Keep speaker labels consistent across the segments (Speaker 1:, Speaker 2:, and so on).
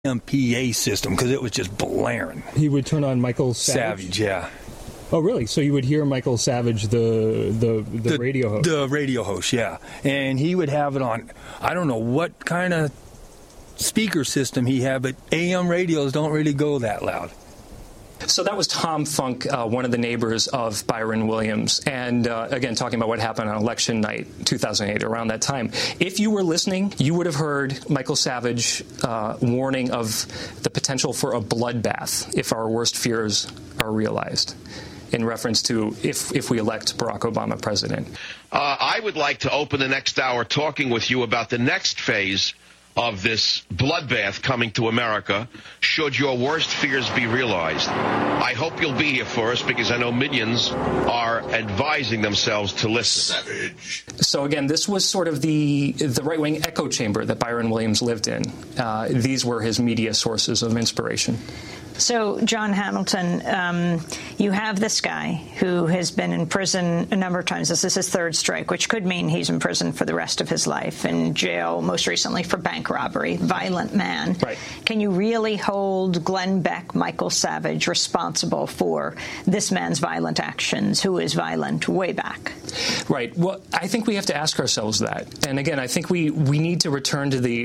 Speaker 1: MPA system because it was just blaring.
Speaker 2: He would turn on Michael Savage?
Speaker 1: Yeah.
Speaker 2: Oh, really? So you would hear Michael Savage, the radio host?
Speaker 1: The radio host, yeah. And he would have it on, I don't know what kind of speaker system he had, but AM radios don't really go that loud.
Speaker 3: So that was Tom Funk, one of the neighbors of Byron Williams. And again, talking about what happened on election night 2008, around that time. If you were listening, you would have heard Michael Savage warning of the potential for a bloodbath if our worst fears are realized, in reference to if we elect Barack Obama president.
Speaker 4: I would like to open the next hour talking with you about the next phase of this bloodbath coming to America, should your worst fears be realized. I hope you'll be here for us, because I know millions are advising themselves to listen. Savage.
Speaker 3: So again, this was sort of the right-wing echo chamber that Byron Williams lived in. These were his media sources of inspiration.
Speaker 5: So, John Hamilton, you have this guy who has been in prison a number of times. This is his third strike, which could mean he's in prison for the rest of his life, in jail, most recently for bank robbery, violent man.
Speaker 3: Right.
Speaker 5: Can you really hold Glenn Beck, Michael Savage responsible for this man's violent actions, who is violent way back?
Speaker 3: Right. Well, I think we have to ask ourselves that. And again, I think we need to return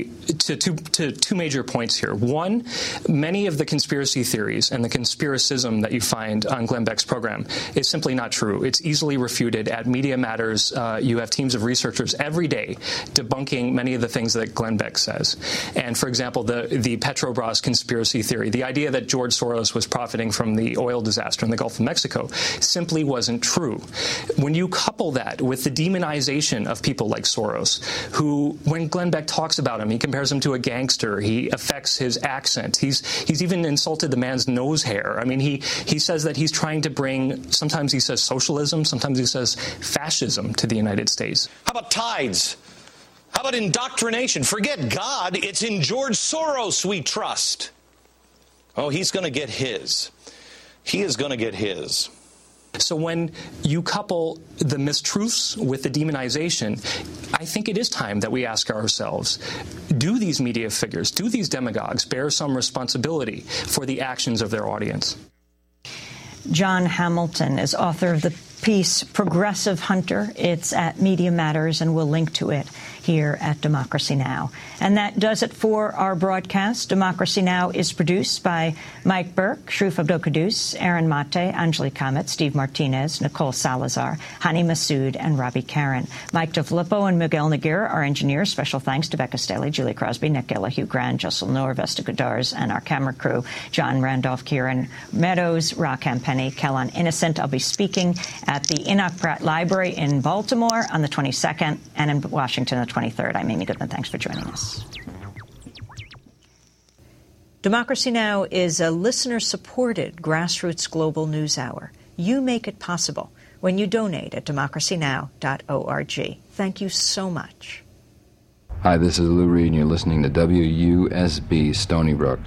Speaker 3: to two major points here. One, many of the conspiracy theories and the conspiracism that you find on Glenn Beck's program is simply not true. It's easily refuted. At Media Matters, you have teams of researchers every day debunking many of the things that Glenn Beck says. And for example, the Petrobras conspiracy theory, the idea that George Soros was profiting from the oil disaster in the Gulf of Mexico, simply wasn't true. When you couple that with the demonization of people like Soros, who, when Glenn Beck talks about him, he compares him to a gangster. He affects his accent. He's even insulted the man's nose hair. I mean, he says that he's trying to bring, sometimes he says socialism, sometimes he says fascism to the United States.
Speaker 6: How about tides? How about indoctrination? Forget God, it's in George Soros we trust. Oh, he's going to get his. He is going to get his.
Speaker 3: So when you couple the mistruths with the demonization, I think it is time that we ask ourselves, do these media figures, do these demagogues bear some responsibility for the actions of their audience?
Speaker 5: John Hamilton is author of the piece Progressive Hunter. It's at Media Matters, and we'll link to it here at Democracy Now! And that does it for our broadcast. Democracy Now! Is produced by Mike Burke, Shroof Abdokadus, Aaron Mate, Anjali Kamet, Steve Martinez, Nicole Salazar, Hani Massoud, and Robbie Karen. Mike DeFilippo and Miguel Naguir are engineers. Special thanks to Becca Staley, Julie Crosby, Nick Gilla, Hugh Grant, Jessel Noor, Vesta Godars, and our camera crew, John Randolph, Kieran Meadows, Rockam Penny, Kellan Innocent. I'll be speaking at the Enoch Pratt Library in Baltimore on the 22nd and in Washington on the 23rd. I'm Amy Goodman. Thanks for joining us. Democracy Now! Is a listener-supported grassroots global news hour. You make it possible when you donate at democracynow.org. Thank you so much.
Speaker 7: Hi, this is Lou Reed, and you're listening to WUSB Stony Brook.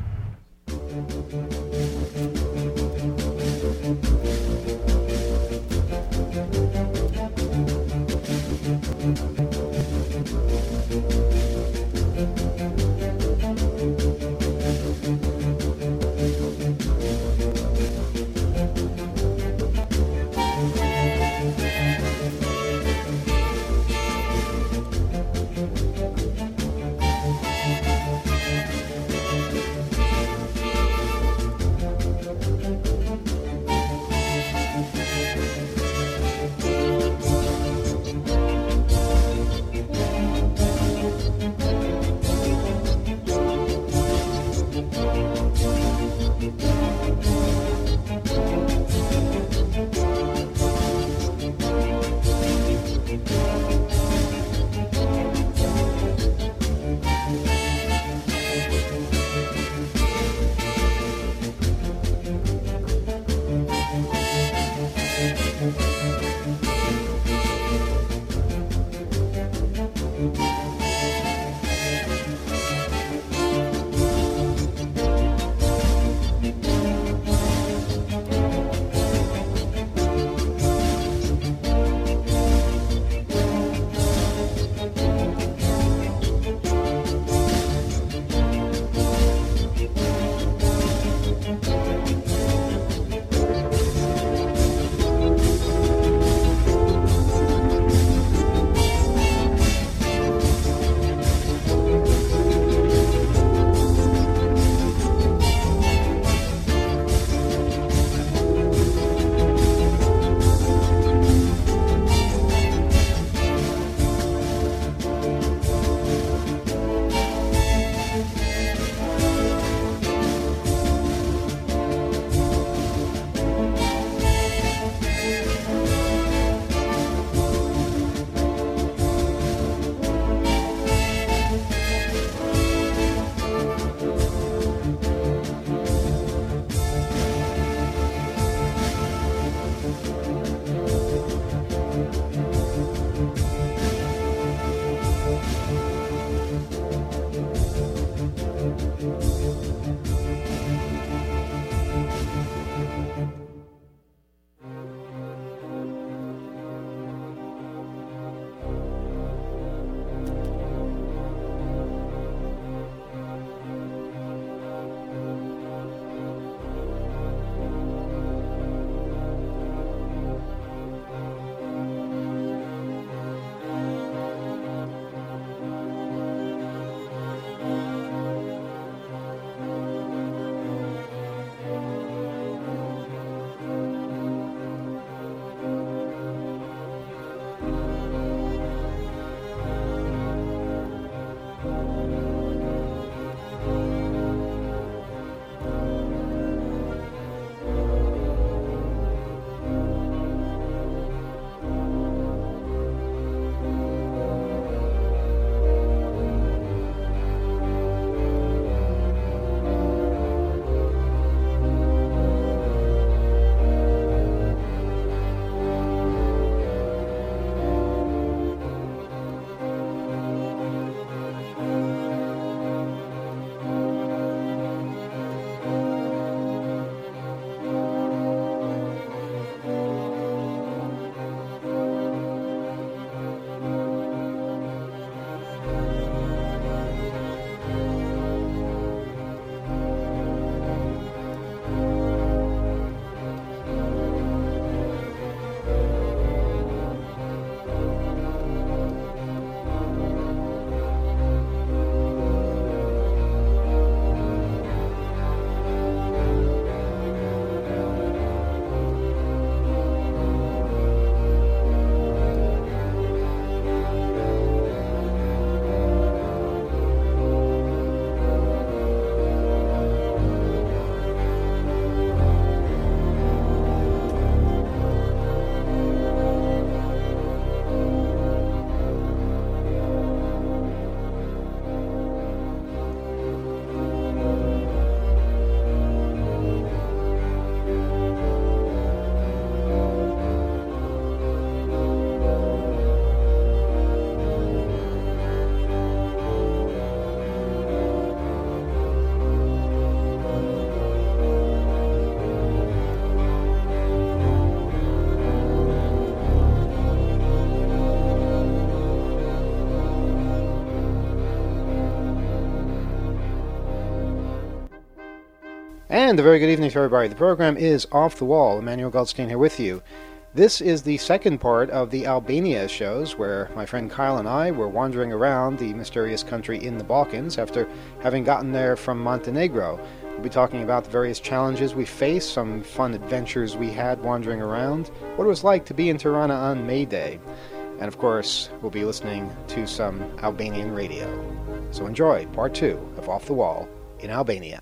Speaker 8: And a very good evening to everybody. The program is Off the Wall. Emmanuel Goldstein here with you. This is the second part of the Albania shows, where my friend Kyle and I were wandering around the mysterious country in the Balkans after having gotten there from Montenegro. We'll be talking about the various challenges we faced, some fun adventures we had wandering around, what it was like to be in Tirana on May Day. And of course, we'll be listening to some Albanian radio. So enjoy part 2 of Off the Wall in Albania.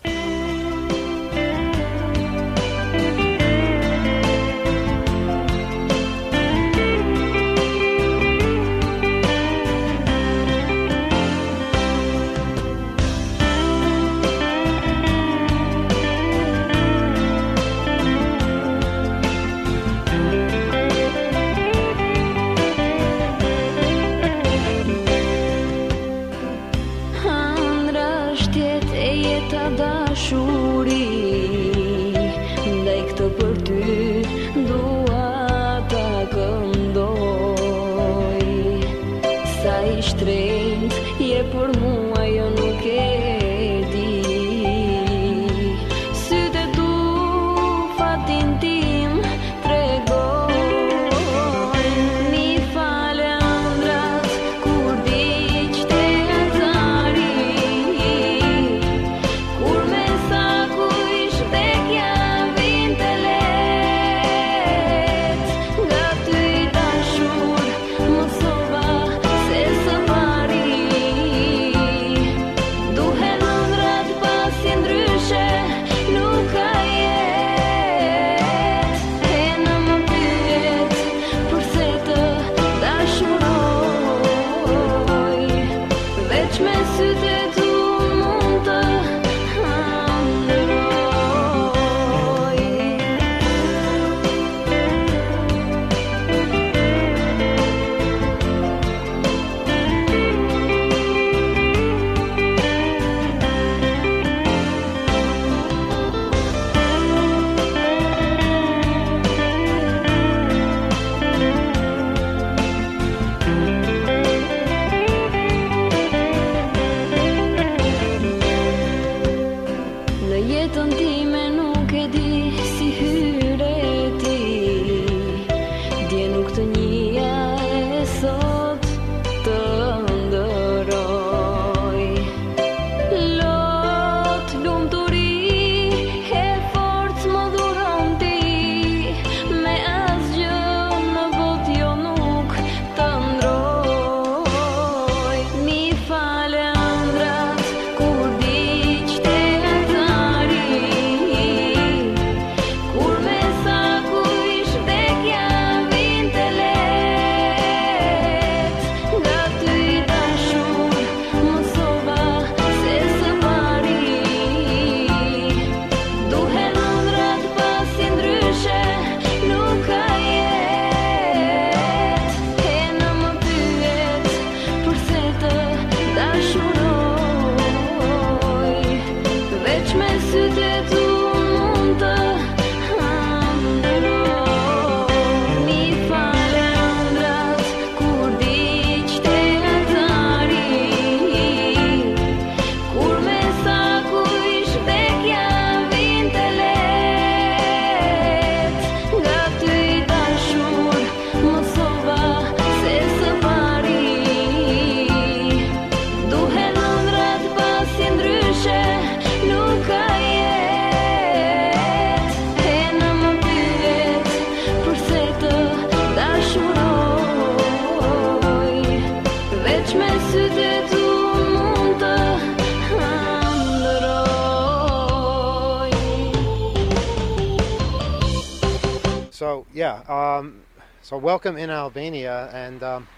Speaker 8: So welcome in Albania, and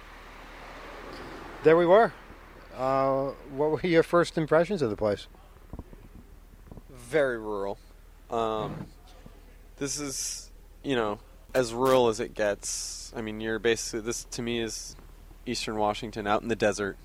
Speaker 8: there we were. What were your first impressions of the place?
Speaker 9: Very rural. This is, as rural as it gets. I mean, you're basically, this to me is Eastern Washington out in the desert.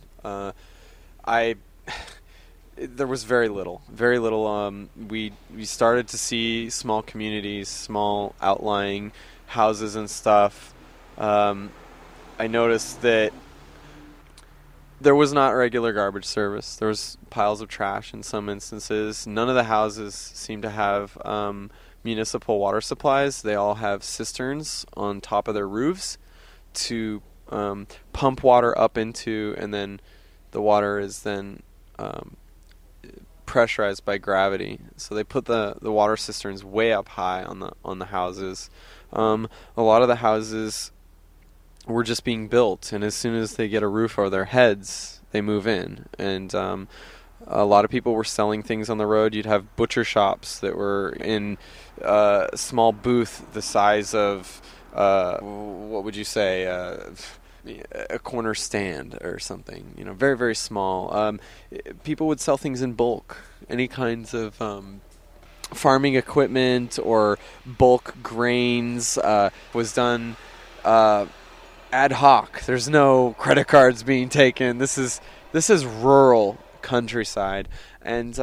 Speaker 9: There was very little. We started to see small communities, small outlying houses and stuff. I noticed that There was not regular garbage service. There was piles of trash in some instances. None of the houses seem to have municipal water supplies. They all have cisterns on top of their roofs to pump water up into, and then the water is then pressurized by gravity. So they put the water cisterns way up high on the houses. A lot of the houses were just being built, and as soon as they get a roof over their heads, they move in. And a lot of people were selling things on the road. You'd have butcher shops that were in a small booth the size of, what would you say, a corner stand or something. Very, very small. People would sell things in bulk, any kinds of farming equipment or bulk grains was done ad hoc. There's no credit cards being taken. This is rural countryside, and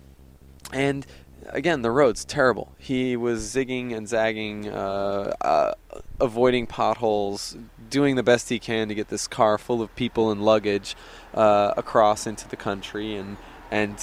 Speaker 9: again, the road's terrible. He was zigging and zagging, avoiding potholes, doing the best he can to get this car full of people and luggage across into the country, and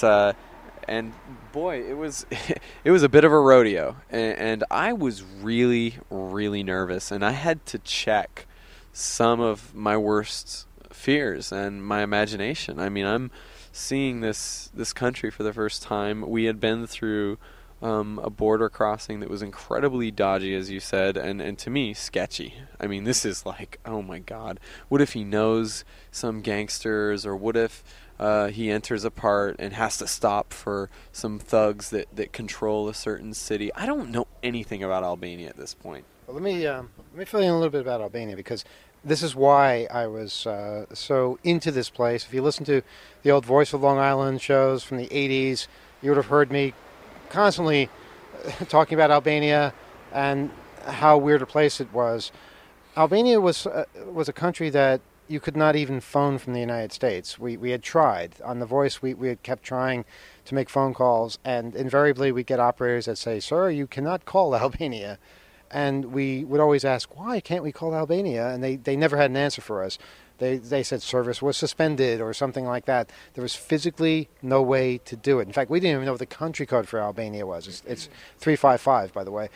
Speaker 9: boy, it was a bit of a rodeo, and I was really, really nervous, and I had to check some of my worst fears and my imagination. I mean, I'm seeing this country for the first time. We had been through a border crossing that was incredibly dodgy, as you said, and to me, sketchy. I mean, this is like, oh my God, what if he knows some gangsters, or what if he enters a part and has to stop for some thugs that control a certain city? I don't know anything about Albania at this point.
Speaker 8: Well, let me fill you in a little bit about Albania, because this is why I was so into this place. If you listen to the old Voice of Long Island shows from the 80s, you would have heard me constantly talking about Albania and how weird a place it was. Albania was a country that you could not even phone from the United States. We had tried. On The Voice, we had kept trying to make phone calls, and invariably we'd get operators that say, "Sir, you cannot call Albania." And we would always ask, why can't we call Albania? And they never had an answer for us. They said service was suspended or something like that. There was physically no way to do it. In fact, we didn't even know what the country code for Albania was. It's 355, by the way.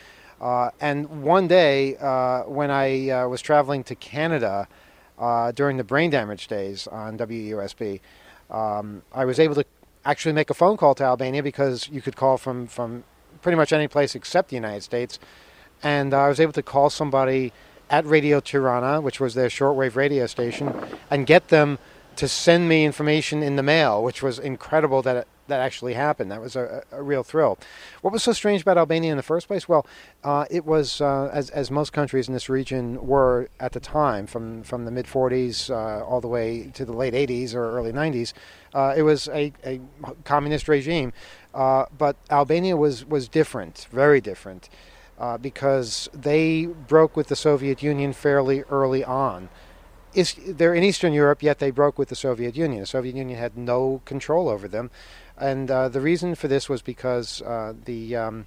Speaker 8: And one day, when I was traveling to Canada during the brain damage days on WUSB, I was able to actually make a phone call to Albania, because you could call from pretty much any place except the United States. And I was able to call somebody at Radio Tirana, which was their shortwave radio station, and get them to send me information in the mail, which was incredible that actually happened. That was a real thrill. What was so strange about Albania in the first place? Well, it was, as most countries in this region were at the time, from the mid-'40s all the way to the late '80s or early '90s, it was a communist regime. But Albania was different, very different. Because they broke with the Soviet Union fairly early on. They're in Eastern Europe, yet they broke with the Soviet Union. The Soviet Union had no control over them. And the reason for this was because the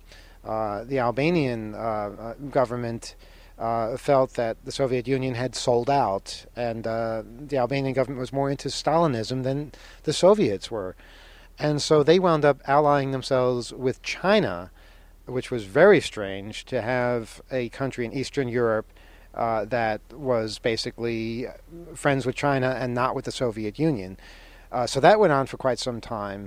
Speaker 8: Albanian government felt that the Soviet Union had sold out, and the Albanian government was more into Stalinism than the Soviets were. And so they wound up allying themselves with China, which was very strange to have a country in Eastern Europe that was basically friends with China and not with the Soviet Union. So that went on for quite some time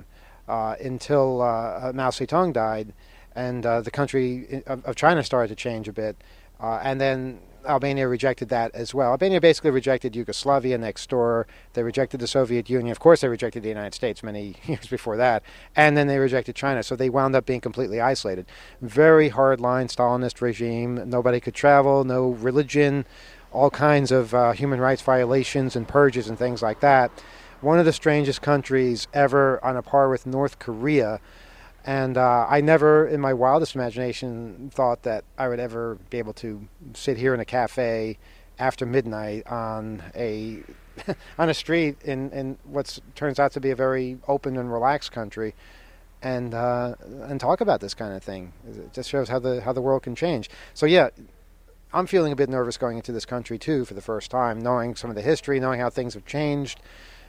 Speaker 8: until Mao Zedong died, and the country of China started to change a bit. And then Albania rejected that as well. Albania basically rejected Yugoslavia next door. They rejected the Soviet Union. Of course, they rejected the United States many years before that. And then they rejected China. So they wound up being completely isolated. Very hard-line Stalinist regime. Nobody could travel, no religion, all kinds of human rights violations and purges and things like that. One of the strangest countries ever, on a par with North Korea. And I never, in my wildest imagination, thought that I would ever be able to sit here in a cafe after midnight on a on a street in what turns out to be a very open and relaxed country, and talk about this kind of thing. It just shows how the world can change. So yeah, I'm feeling a bit nervous going into this country too for the first time, knowing some of the history, knowing how things have changed.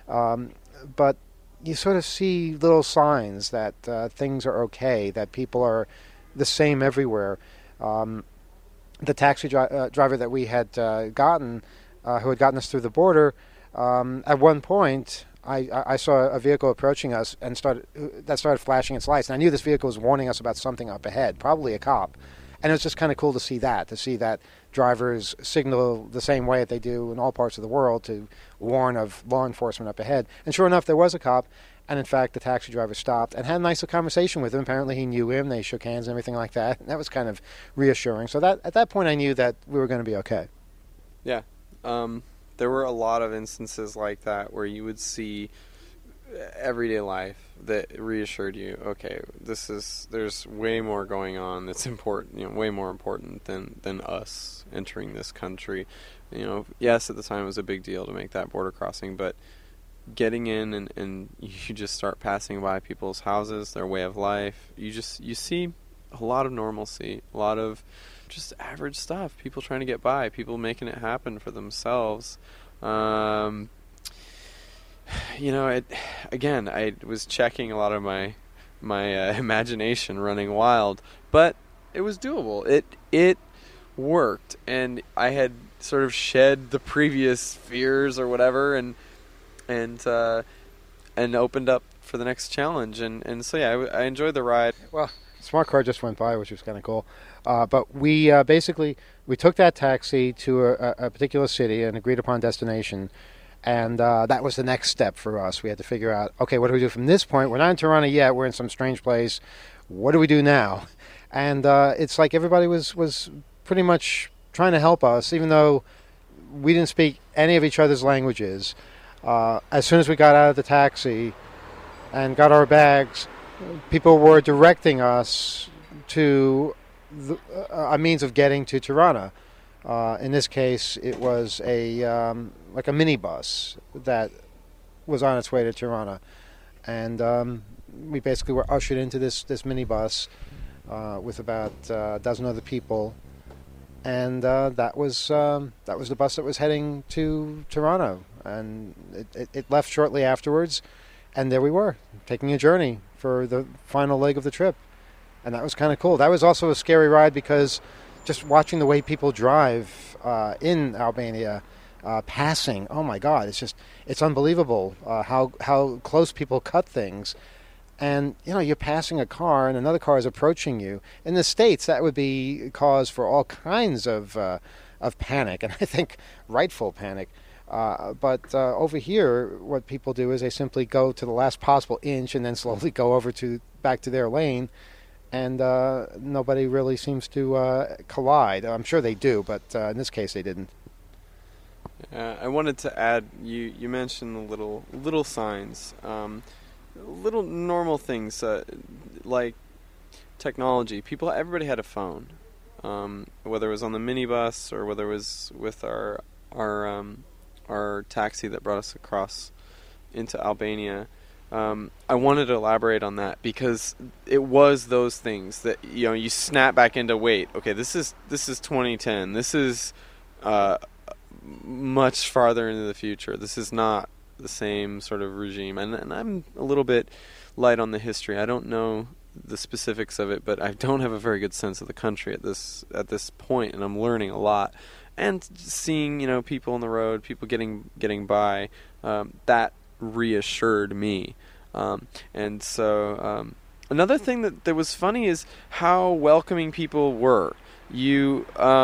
Speaker 8: But you sort of see little signs that things are okay, that people are the same everywhere. The taxi driver that we had gotten, who had gotten us through the border, at one point, I saw a vehicle approaching us and started flashing its lights. And I knew this vehicle was warning us about something up ahead, probably a cop. And it was just kind of cool to see that drivers signal the same way that they do in all parts of the world to warn of law enforcement up ahead. And sure enough, there was a cop. And in fact, the taxi driver stopped and had a nice conversation with him. Apparently, he knew him. They shook hands and everything like that. And that was kind of reassuring. So at that point, I knew that we were going to be okay.
Speaker 9: Yeah. There were a lot of instances like that where you would see everyday life that reassured you, okay, there's way more going on that's important, way more important than us entering this country. Yes, at the time it was a big deal to make that border crossing, but getting in and you just start passing by people's houses, their way of life, you see a lot of normalcy, a lot of just average stuff, people trying to get by, people making it happen for themselves. I was checking a lot of my imagination running wild, but it was doable. It worked, and I had sort of shed the previous fears or whatever, and opened up for the next challenge, and so yeah, I enjoyed the ride.
Speaker 8: Well, smart car just went by, which was kind of cool. But we basically took that taxi to a particular city, an agreed upon destination, and that was the next step for us. We had to figure out, okay, what do we do from this point? We're not in Tirana yet. We're in some strange place. What do we do now? And it's like everybody was pretty much trying to help us, even though we didn't speak any of each other's languages. As soon as we got out of the taxi and got our bags, people were directing us to a means of getting to Tirana. In this case, it was like a minibus that was on its way to Tirana, and we basically were ushered into this minibus with about a dozen other people, and that was the bus that was heading to Tirana, and it left shortly afterwards, and there we were taking a journey for the final leg of the trip. And that was kind of cool. That was also a scary ride because just watching the way people drive in Albania, passing, oh my God, it's unbelievable how close people cut things. And, you're passing a car and another car is approaching you. In the States, that would be cause for all kinds of panic, and I think rightful panic. But over here, what people do is they simply go to the last possible inch and then slowly go over back to their lane. And nobody really seems to collide. I'm sure they do, but in this case they didn't.
Speaker 9: I wanted to add, you mentioned the little signs, little normal things like technology. Everybody had a phone, whether it was on the minibus or whether it was with our taxi that brought us across into Albania. I wanted to elaborate on that because it was those things that you snap back into, wait, okay, this is 2010. This is much farther into the future. This is not the same sort of regime, and I'm a little bit light on the history. I don't know the specifics of it, but I don't have a very good sense of the country at this point, and I'm learning a lot. And seeing people on the road, people getting by, that reassured me. And so another thing that was funny is how welcoming people were. You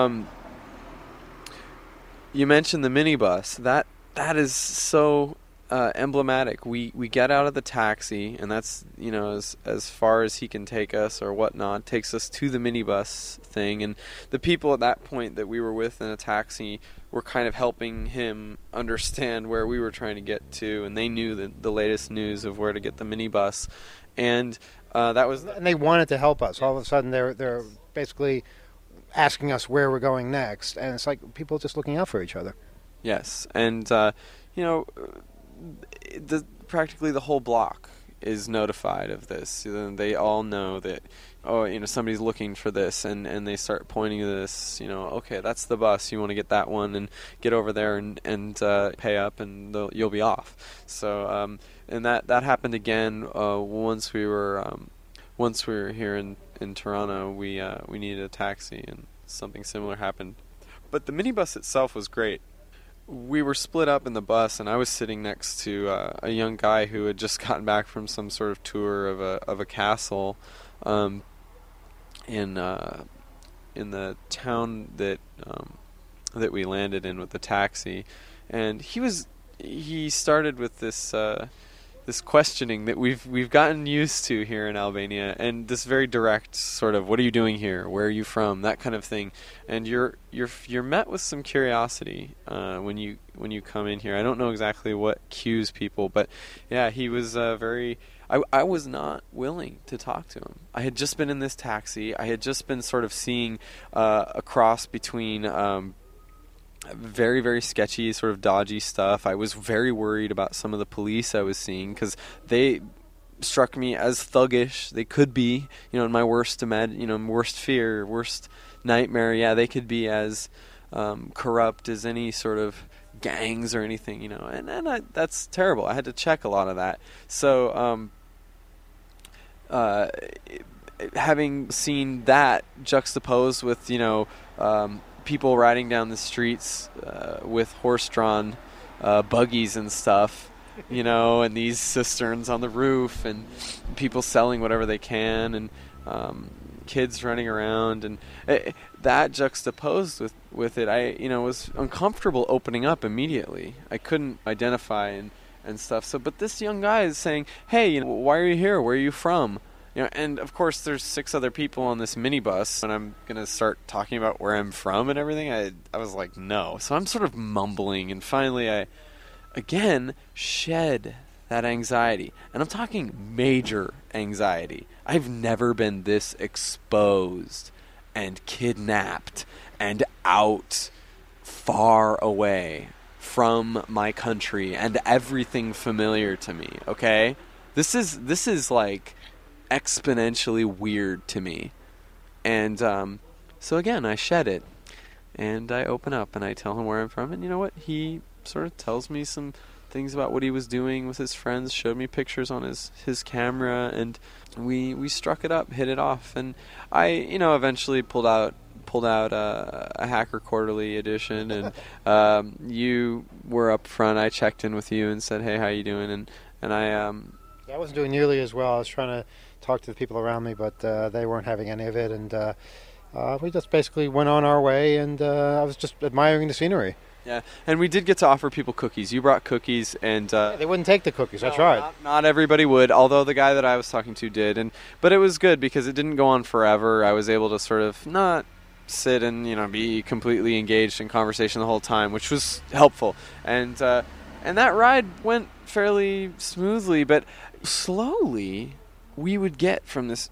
Speaker 9: mentioned the minibus. That is so emblematic. We get out of the taxi, and that's as far as he can take us or whatnot, takes us to the minibus thing, and the people at that point that we were with in a taxi were kind of helping him understand where we were trying to get to, and they knew the latest news of where to get the minibus, and that was.
Speaker 8: And they wanted to help us. All of a sudden, they're basically asking us where we're going next, and it's like people just looking out for each other.
Speaker 9: Yes, and practically the whole block is notified of this. They all know that, somebody's looking for this, and they start pointing to this, okay, that's the bus, you want to get that one and get over there and pay up, and you'll be off. So and that happened again once we were here in Toronto. We needed a taxi, and something similar happened. But the minibus itself was great. We were split up in the bus, and I was sitting next to a young guy who had just gotten back from some sort of tour of a castle in the town that we landed in with the taxi. And he started with this questioning that we've gotten used to here in Albania, and this very direct sort of, what are you doing here? Where are you from? That kind of thing. And you're met with some curiosity when you come in here. I don't know exactly what cues people, but yeah, he was very. I was not willing to talk to him. I had just been in this taxi. I had just been sort of seeing a cross between very, very sketchy, sort of dodgy stuff. I was very worried about some of the police I was seeing, because they struck me as thuggish. They could be, in my worst worst fear, worst nightmare. Yeah, they could be as corrupt as any sort of gangs or anything, and that's terrible. I had to check a lot of that. So, having seen that juxtaposed with, people riding down the streets with horse-drawn buggies and stuff, and these cisterns on the roof, and people selling whatever they can, and kids running around, and that juxtaposed with it, I was uncomfortable opening up immediately. I couldn't identify and stuff. So, but this young guy is saying, "Hey, why are you here? Where are you from?" And of course, there's 6 other people on this minibus, and I'm gonna start talking about where I'm from and everything. I was like, no. So I'm sort of mumbling, and finally, I again shed that anxiety, and I'm talking major anxiety. I've never been this exposed and kidnapped and out far away from my country and everything familiar to me. Okay, this is like exponentially weird to me, and so again I shed it, and I open up and I tell him where I'm from, and you know what, he sort of tells me some things about what he was doing with his friends, showed me pictures on his camera, and we struck it up, hit it off, and I eventually pulled out a Hacker Quarterly edition, and you were up front. I checked in with you and said, hey, how you doing? And I
Speaker 8: wasn't doing nearly as well. I was trying to talk to the people around me, but they weren't having any of it, and we just basically went on our way, and I was just admiring the scenery.
Speaker 9: Yeah, and we did get to offer people cookies. You brought cookies, and
Speaker 8: they wouldn't take the cookies. I tried.
Speaker 9: Not everybody would, although the guy that I was talking to did, but it was good because it didn't go on forever. I was able to sort of not sit and be completely engaged in conversation the whole time, which was helpful. And that ride went fairly smoothly, but slowly we would get from this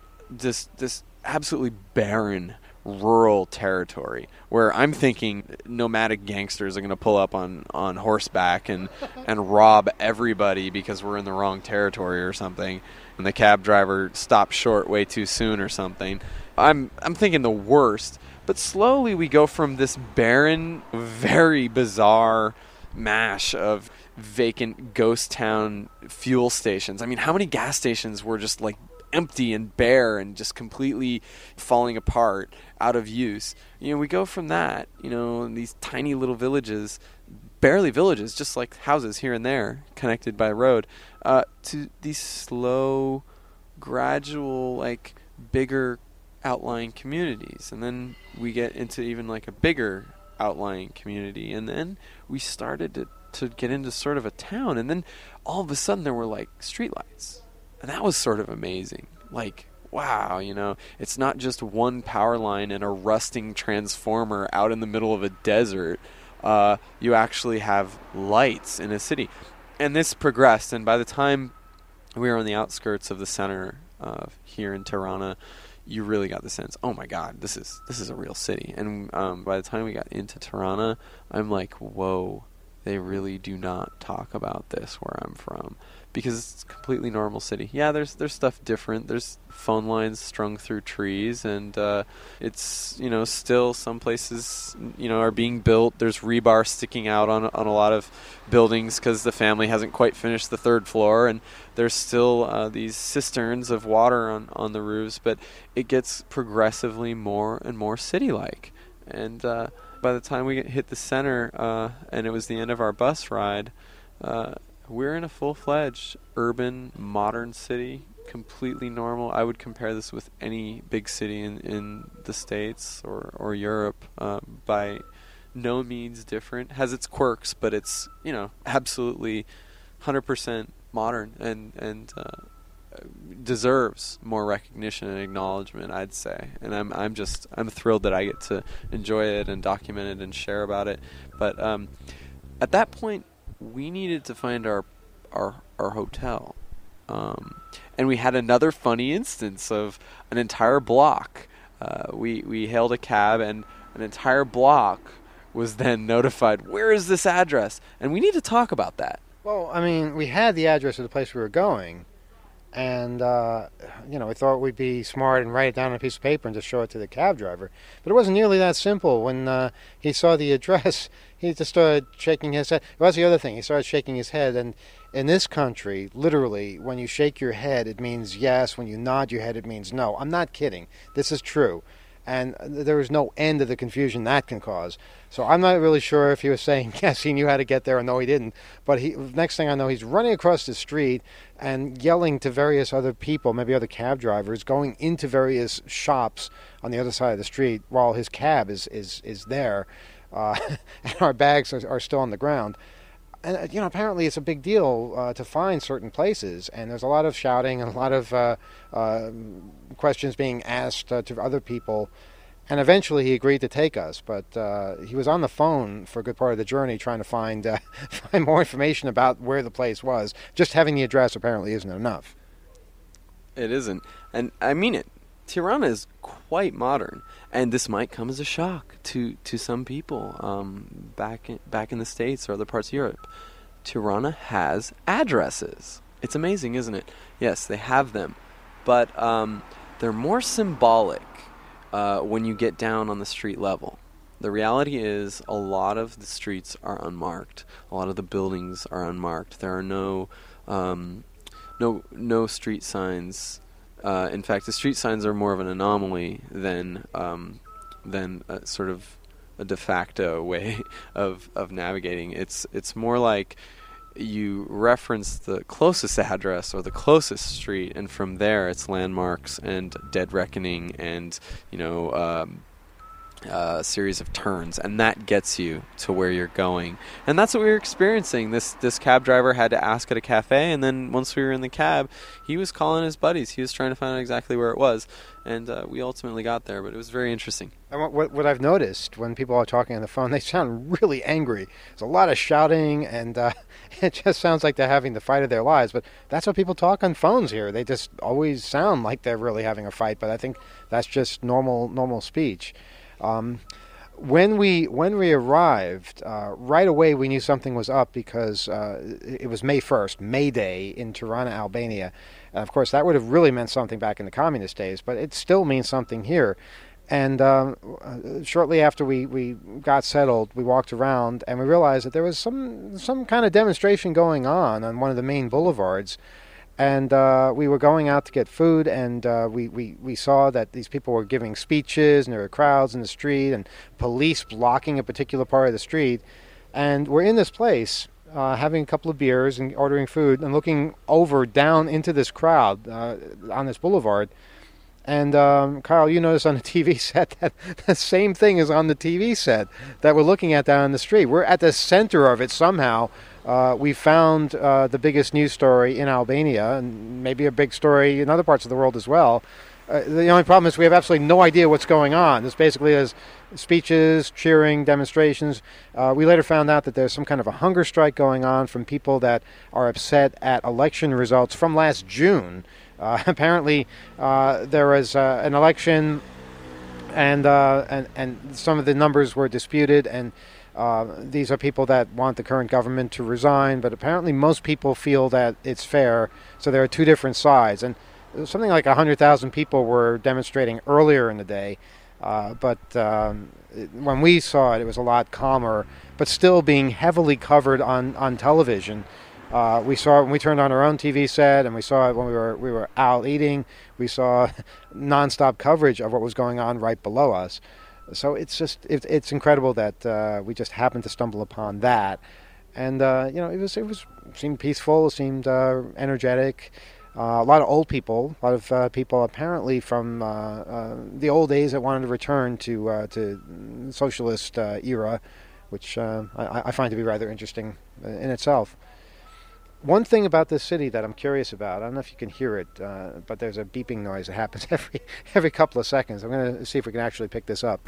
Speaker 9: absolutely barren rural territory where I'm thinking nomadic gangsters are going to pull up on horseback and rob everybody because we're in the wrong territory or something, and the cab driver stopped short way too soon or something. I'm thinking the worst, but slowly we go from this barren, very bizarre mash of vacant ghost town fuel stations. I mean, how many gas stations were just like empty and bare and just completely falling apart, out of use? We go from that, in these tiny little villages, barely villages, just like houses here and there connected by road, to these slow, gradual, like bigger outlying communities. And then we get into even like a bigger outlying community, and then we started to get into sort of a town, and then all of a sudden there were like streetlights. And that was sort of amazing. Like, wow, it's not just one power line and a rusting transformer out in the middle of a desert. You actually have lights in a city. And this progressed, and by the time we were on the outskirts of the center here in Tirana, you really got the sense, oh my God, this is a real city. And by the time we got into Tirana, I'm like, whoa, they really do not talk about this where I'm from, because it's a completely normal city. Yeah, there's stuff different. There's phone lines strung through trees, and it's, you know, still some places, you know, are being built. There's rebar sticking out on a lot of buildings because the family hasn't quite finished the third floor, and there's still these cisterns of water on the roofs, but it gets progressively more and more city-like. And by the time we hit the center, and it was the end of our bus ride, we're in a full-fledged urban, modern city, completely normal. I would compare this with any big city in the States or Europe. By no means different. Has its quirks, but it's, you know, absolutely 100% modern and deserves more recognition and acknowledgement, I'd say. And I'm thrilled that I get to enjoy it and document it and share about it. But at that point, we needed to find our hotel, and we had another funny instance of an entire block. We hailed a cab, and an entire block was then notified, where is this address? And we need to talk about that.
Speaker 8: Well, I mean, we had the address of the place we were going, and you know, we thought we'd be smart and write it down on a piece of paper and just show it to the cab driver. But it wasn't nearly that simple. When he saw the address, he just started shaking his head. That's the other thing. He started shaking his head, and in this country, literally, when you shake your head, it means yes. When you nod your head, it means no. I'm not kidding. This is true. And there is no end to the confusion that can cause. So I'm not really sure if he was saying yes, he knew how to get there, or no, he didn't. But next thing I know, he's running across the street and yelling to various other people, maybe other cab drivers, going into various shops on the other side of the street while his cab is there, and our bags are still on the ground. And, you know, apparently it's a big deal to find certain places, and there's a lot of shouting and a lot of questions being asked to other people. And eventually he agreed to take us, but he was on the phone for a good part of the journey trying to find more information about where the place was. Just having the address apparently isn't enough.
Speaker 9: It isn't. And I mean it. Tirana is quite modern, and this might come as a shock to some people back in the States or other parts of Europe. Tirana has addresses. It's amazing, isn't it? Yes, they have them, but they're more symbolic when you get down on the street level. The reality is a lot of the streets are unmarked. A lot of the buildings are unmarked. There are no street signs. In fact, the street signs are more of an anomaly than sort of a de facto way of navigating. It's more like you reference the closest address or the closest street, and from there it's landmarks and dead reckoning and, you know, a series of turns, and that gets you to where you're going. And that's what we were experiencing. This cab driver had to ask at a cafe, and then once we were in the cab, he was calling his buddies. He was trying to find out exactly where it was, and we ultimately got there, but it was very interesting.
Speaker 8: And what I've noticed when people are talking on the phone, they sound really angry. There's a lot of shouting, and it just sounds like they're having the fight of their lives. But that's what people talk on phones here. They just always sound like they're really having a fight, but I think that's just normal speech. When we arrived, right away we knew something was up because it was May 1st, May Day in Tirana, Albania. And of course, that would have really meant something back in the communist days, but it still means something here. And shortly after we got settled, we walked around and we realized that there was some kind of demonstration going on one of the main boulevards. And we were going out to get food, and we saw that these people were giving speeches, and there were crowds in the street, and police blocking a particular part of the street. And we're in this place, having a couple of beers and ordering food, and looking down into this crowd on this boulevard. And Kyle, you notice on the TV set that the same thing is on the TV set that we're looking at down the street. We're at the center of it somehow. We found the biggest news story in Albania, and maybe a big story in other parts of the world as well. The only problem is we have absolutely no idea what's going on. This basically is speeches, cheering, demonstrations. We later found out that there's some kind of a hunger strike going on from people that are upset at election results from last June. Apparently, there was an election, and some of the numbers were disputed, and These are people that want the current government to resign, but apparently most people feel that it's fair. So there are two different sides. And something like 100,000 people were demonstrating earlier in the day, but when we saw it was a lot calmer, but still being heavily covered on television. We saw it when we turned on our own TV set, and we saw it when we were out eating. We saw nonstop coverage of what was going on right below us. So it's incredible that we just happened to stumble upon that, and it seemed peaceful. It seemed energetic. A lot of old people, a lot of people apparently from the old days that wanted to return to socialist era, which I find to be rather interesting in itself. One thing about this city that I'm curious about, I don't know if you can hear it, but there's a beeping noise that happens every couple of seconds. I'm going to see if we can actually pick this up.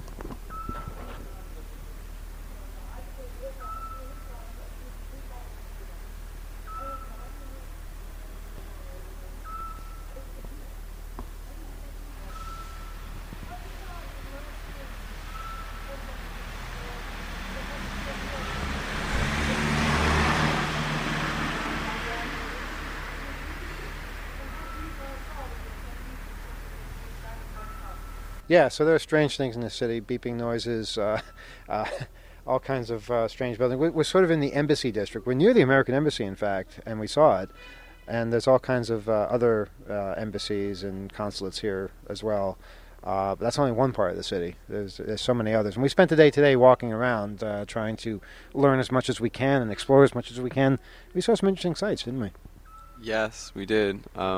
Speaker 8: Yeah, so there are strange things in the city, beeping noises, all kinds of strange buildings. We're sort of in the embassy district. We're near the American Embassy, in fact, and we saw it. And there's all kinds of other embassies and consulates here as well. But that's only one part of the city. There's so many others. And we spent the day today walking around trying to learn as much as we can and explore as much as we can. We saw some interesting sights, didn't we?
Speaker 9: Yes, we did.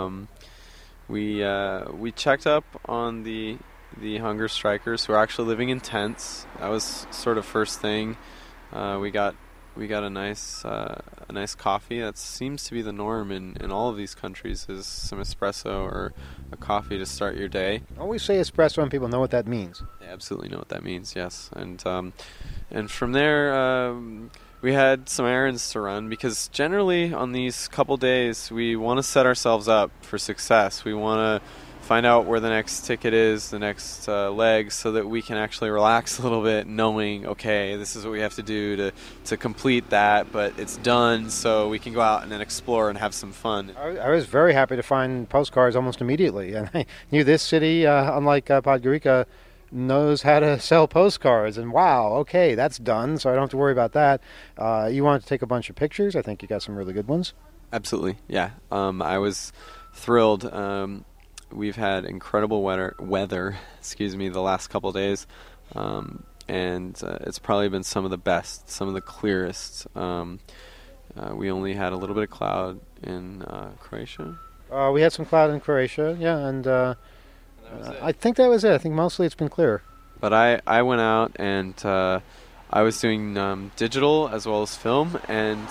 Speaker 9: We checked up on the hunger strikers who are actually living in tents. That was sort of first thing. We got a nice coffee. That seems to be the norm in all of these countries, is some espresso or a coffee to start your day.
Speaker 8: Always say espresso and people know what that means.
Speaker 9: They absolutely know what that means, yes. And from there we had some errands to run, because generally on these couple days we want to set ourselves up for success. We want to find out where the next ticket is, the next leg, so that we can actually relax a little bit, knowing, okay, this is what we have to do to complete that, but it's done, so we can go out and then explore and have some fun.
Speaker 8: I was very happy to find postcards almost immediately, and I knew this city, unlike Podgorica, knows how to sell postcards, and wow, okay, that's done, so I don't have to worry about that. You wanted to take a bunch of pictures. I think you got some really good ones.
Speaker 9: Absolutely, yeah. I was thrilled. We've had incredible weather, the last couple of days, and it's probably been some of the best, some of the clearest. We only had a little bit of cloud in Croatia.
Speaker 8: We had some cloud in Croatia, yeah, and I think that was it. I think mostly it's been clear.
Speaker 9: But I went out and I was doing digital as well as film, and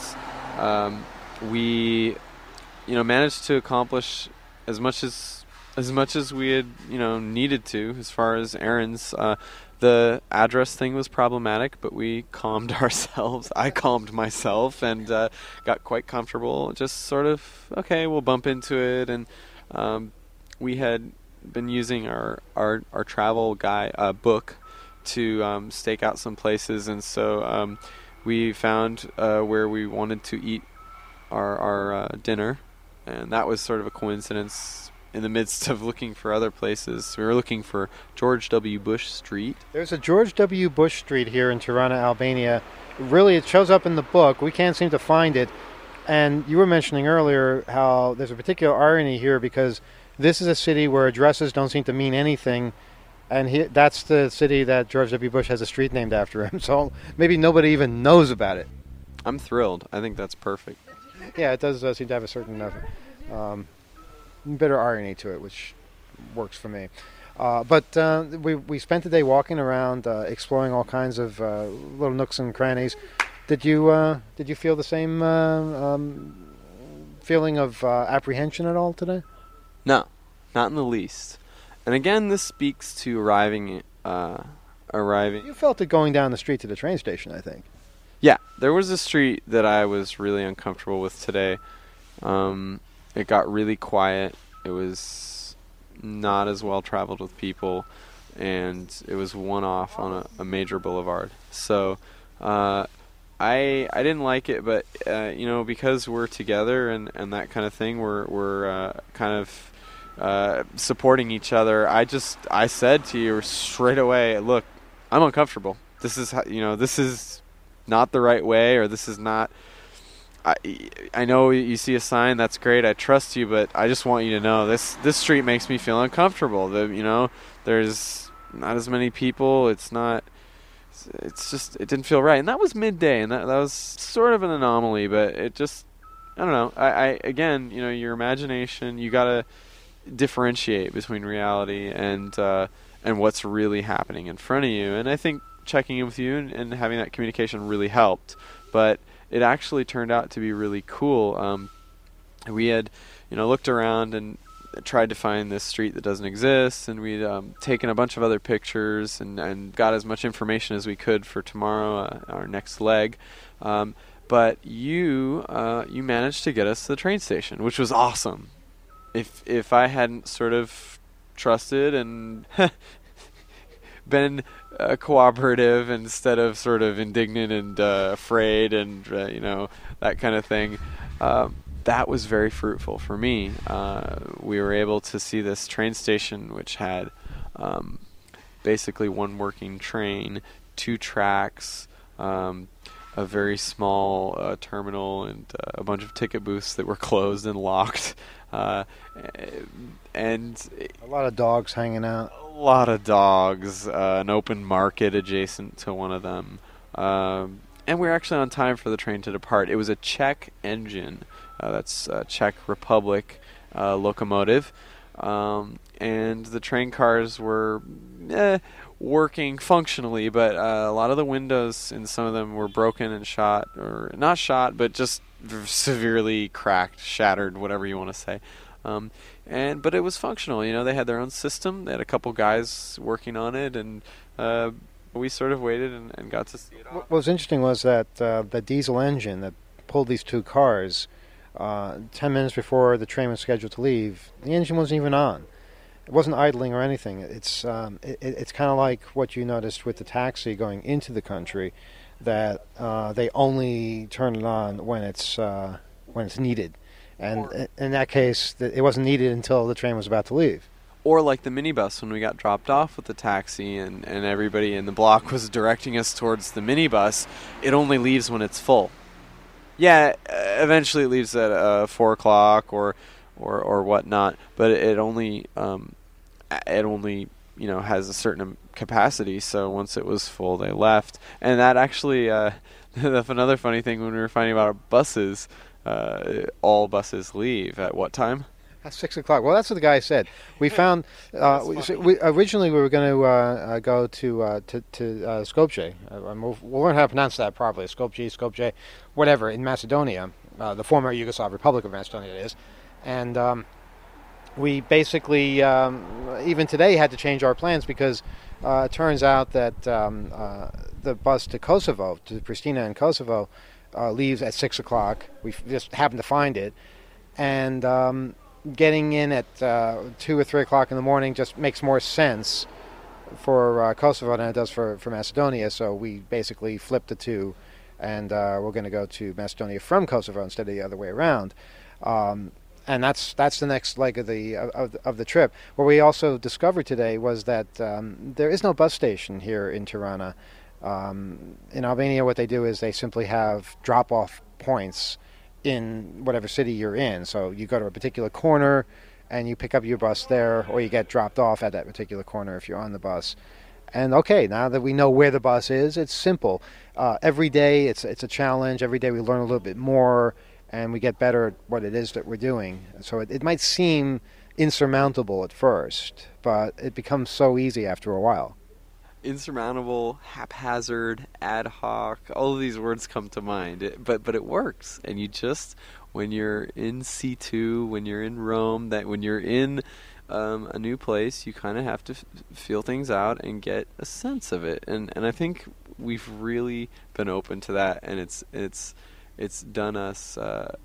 Speaker 9: we managed to accomplish as much as we had, needed to, as far as errands. The address thing was problematic, but we calmed ourselves. I calmed myself and got quite comfortable. Just sort of, okay, we'll bump into it. And we had been using our travel book to stake out some places, and so we found where we wanted to eat our dinner, and that was sort of a coincidence. In the midst of looking for other places, we were looking for George W. Bush Street.
Speaker 8: There's a George W. Bush Street here in Tirana, Albania. Really, it shows up in the book. We can't seem to find it. And you were mentioning earlier how there's a particular irony here, because this is a city where addresses don't seem to mean anything, and that's the city that George W. Bush has a street named after him. So maybe nobody even knows about it.
Speaker 9: I'm thrilled. I think that's perfect.
Speaker 8: Yeah, it does seem to have a certain bitter irony to it, which works for me. But we spent the day walking around, exploring all kinds of little nooks and crannies. Did you feel the same feeling of apprehension at all today?
Speaker 9: No, not in the least. And again, this speaks to arriving. You
Speaker 8: felt it going down the street to the train station, I think.
Speaker 9: Yeah, there was a street that I was really uncomfortable with today. It got really quiet. It was not as well traveled with people, and it was one off on a major boulevard. So I didn't like it, but because we're together and that kind of thing, we're kind of supporting each other. I said to you straight away, look, I'm uncomfortable. This is this is not the right way, or this is not. I know you see a sign, that's great. I trust you, but I just want you to know this street makes me feel uncomfortable. There's not as many people. It's just, it didn't feel right. And that was midday, and that was sort of an anomaly, but it just, I don't know. I again, your imagination, you got to differentiate between reality and what's really happening in front of you. And I think checking in with you and having that communication really helped. But it actually turned out to be really cool. We had, looked around and tried to find this street that doesn't exist, and we'd taken a bunch of other pictures and got as much information as we could for tomorrow, our next leg. But you managed to get us to the train station, which was awesome. If I hadn't sort of trusted and been cooperative instead of sort of indignant and afraid and that kind of thing, that was very fruitful for me. We were able to see this train station, which had basically one working train, 2 tracks, a very small terminal, and a bunch of ticket booths that were closed and locked, and
Speaker 8: a lot of dogs hanging out.
Speaker 9: A lot of dogs, an open market adjacent to one of them, and we were actually on time for the train to depart. It was a Czech engine, that's Czech Republic locomotive, and the train cars were working functionally, but a lot of the windows in some of them were broken and shot, or not shot, but just severely cracked, shattered, whatever you want to say. But it was functional. They had their own system. They had a couple guys working on it, and we sort of waited and got to see it all.
Speaker 8: What was interesting was that the diesel engine that pulled these 2 cars, 10 minutes before the train was scheduled to leave, the engine wasn't even on. It wasn't idling or anything. It's kind of like what you noticed with the taxi going into the country, that they only turn it on when it's needed. And in that case, it wasn't needed until the train was about to leave.
Speaker 9: Or like the minibus when we got dropped off with the taxi and everybody in the block was directing us towards the minibus, it only leaves when it's full. Yeah, eventually it leaves at 4 o'clock or whatnot, but it only has a certain capacity, so once it was full, they left. And that actually, another funny thing when we were finding about our buses, all buses leave at what time?
Speaker 8: At 6 o'clock. Well, that's what the guy said. We found originally we were going to go to Skopje. We'll learn how to pronounce that properly. Skopje, whatever, in Macedonia, the former Yugoslav Republic of Macedonia, it is. And we basically, even today, had to change our plans because it turns out that the bus to Kosovo, to Pristina in Kosovo, leaves at 6 o'clock. We just happened to find it. And getting in at 2 or 3 o'clock in the morning just makes more sense for Kosovo than it does for Macedonia. So we basically flipped the 2, and we're going to go to Macedonia from Kosovo instead of the other way around. And that's the next leg of the trip. What we also discovered today was that there is no bus station here in Tirana. In Albania, what they do is they simply have drop-off points in whatever city you're in. So you go to a particular corner and you pick up your bus there, or you get dropped off at that particular corner if you're on the bus. And okay, now that we know where the bus is, it's simple. Every day it's a challenge. Every day we learn a little bit more and we get better at what it is that we're doing. So it might seem insurmountable at first, but it becomes so easy after a while.
Speaker 9: Insurmountable, haphazard, ad hoc, all of these words come to mind, but it works. And you just, when you're in C2, when you're in Rome, that when you're in a new place, you kind of have to feel things out and get a sense of it. And I think we've really been open to that, and it's done us a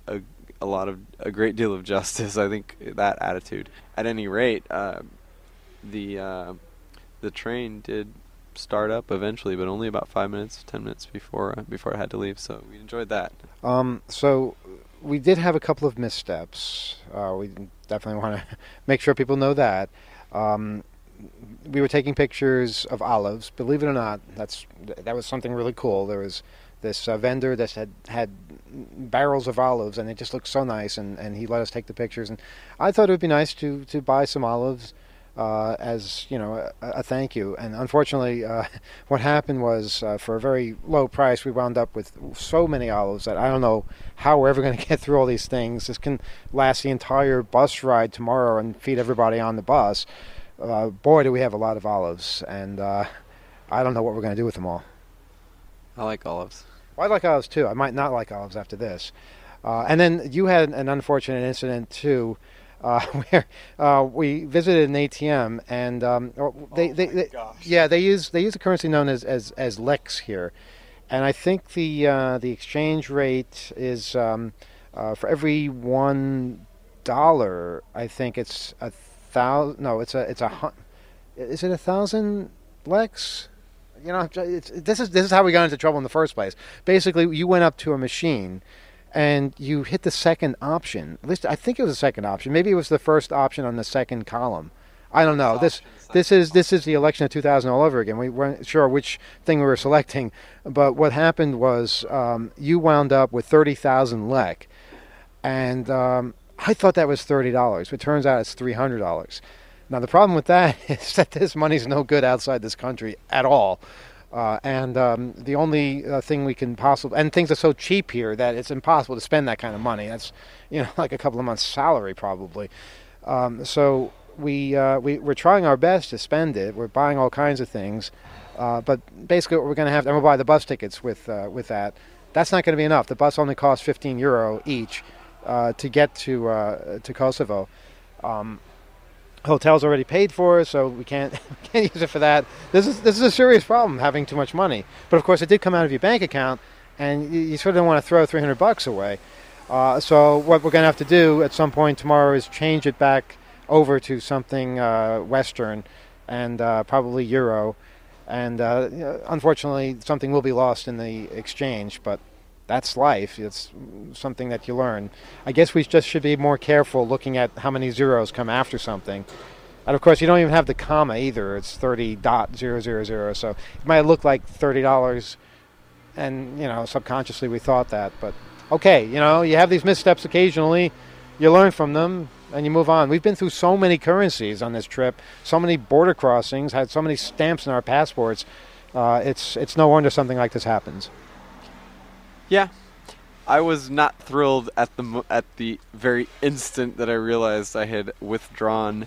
Speaker 9: great deal of justice. I think that attitude. At any rate, the train did start up eventually, but only about 5 minutes, 10 minutes before I had to leave. So we enjoyed that.
Speaker 8: So we did have a couple of missteps. We definitely want to make sure people know that. We were taking pictures of olives. Believe it or not, that was something really cool. There was this vendor that had barrels of olives, and it just looked so nice, and he let us take the pictures. And I thought it would be nice to buy some olives as a thank you. And unfortunately, what happened was for a very low price, we wound up with so many olives that I don't know how we're ever going to get through all these things. This can last the entire bus ride tomorrow and feed everybody on the bus. Boy, do we have a lot of olives, and I don't know what we're going to do with them all.
Speaker 9: I like olives.
Speaker 8: Well, I like olives too. I might not like olives after this. And then you had an unfortunate incident too, where we visited an ATM, and they use a currency known as Lex here, and I think the exchange rate is for every $1, I think it's 1,000. No, is it 1,000 Lex? This is how we got into trouble in the first place. Basically, you went up to a machine and you hit the second option. At least I think it was the second option. Maybe it was the first option on the second column. I don't know. This is the election of 2000 all over again. We weren't sure which thing we were selecting, but what happened was you wound up with 30,000 lek, and I thought that was $30. But it turns out it's $300. Now, the problem with that is that this money's no good outside this country at all. And the only thing we can possibly... And things are so cheap here that it's impossible to spend that kind of money. That's, like a couple of months' salary probably. So we're trying our best to spend it. We're buying all kinds of things. But basically what we're going to have... And we'll buy the bus tickets with that. That's not going to be enough. The bus only costs €15 each to get to Kosovo. Hotel's already paid for, so we can't use it for that. This is a serious problem, having too much money. But of course, it did come out of your bank account, and you sort of don't want to throw $300 away. So what we're going to have to do at some point tomorrow is change it back over to something Western, and probably Euro. And unfortunately, something will be lost in the exchange, but that's life. It's something that you learn. I guess we just should be more careful looking at how many zeros come after something. And of course, you don't even have the comma either. It's 30.000. So it might look like $30, and subconsciously we thought that. But okay, you have these missteps occasionally. You learn from them and you move on. We've been through so many currencies on this trip, so many border crossings, had so many stamps in our passports. It's no wonder something like this happens.
Speaker 9: Yeah, I was not thrilled at the very instant that I realized I had withdrawn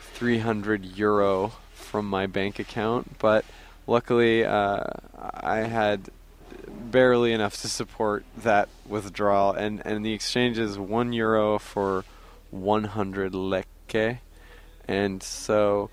Speaker 9: €300 from my bank account, but luckily I had barely enough to support that withdrawal, and the exchange is €1 for 100 leke, and so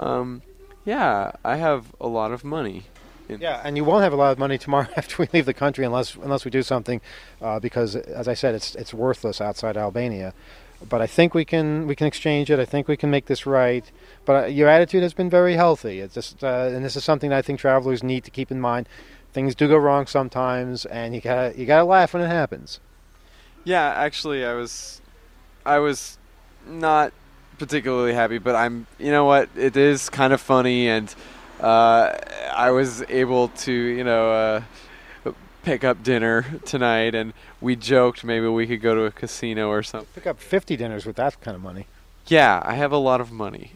Speaker 9: I have a lot of money.
Speaker 8: Yeah, and you won't have a lot of money tomorrow after we leave the country unless we do something, because, as I said, it's worthless outside Albania. But I think we can exchange it. I think we can make this right. But your attitude has been very healthy. It's just, and this is something that I think travelers need to keep in mind. Things do go wrong sometimes, and you gotta laugh when it happens.
Speaker 9: Yeah, actually, I was not particularly happy, but you know what? It is kind of funny, and I was able to, pick up dinner tonight, and we joked maybe we could go to a casino or something.
Speaker 8: Pick up 50 dinners with that kind of money.
Speaker 9: Yeah, I have a lot of money.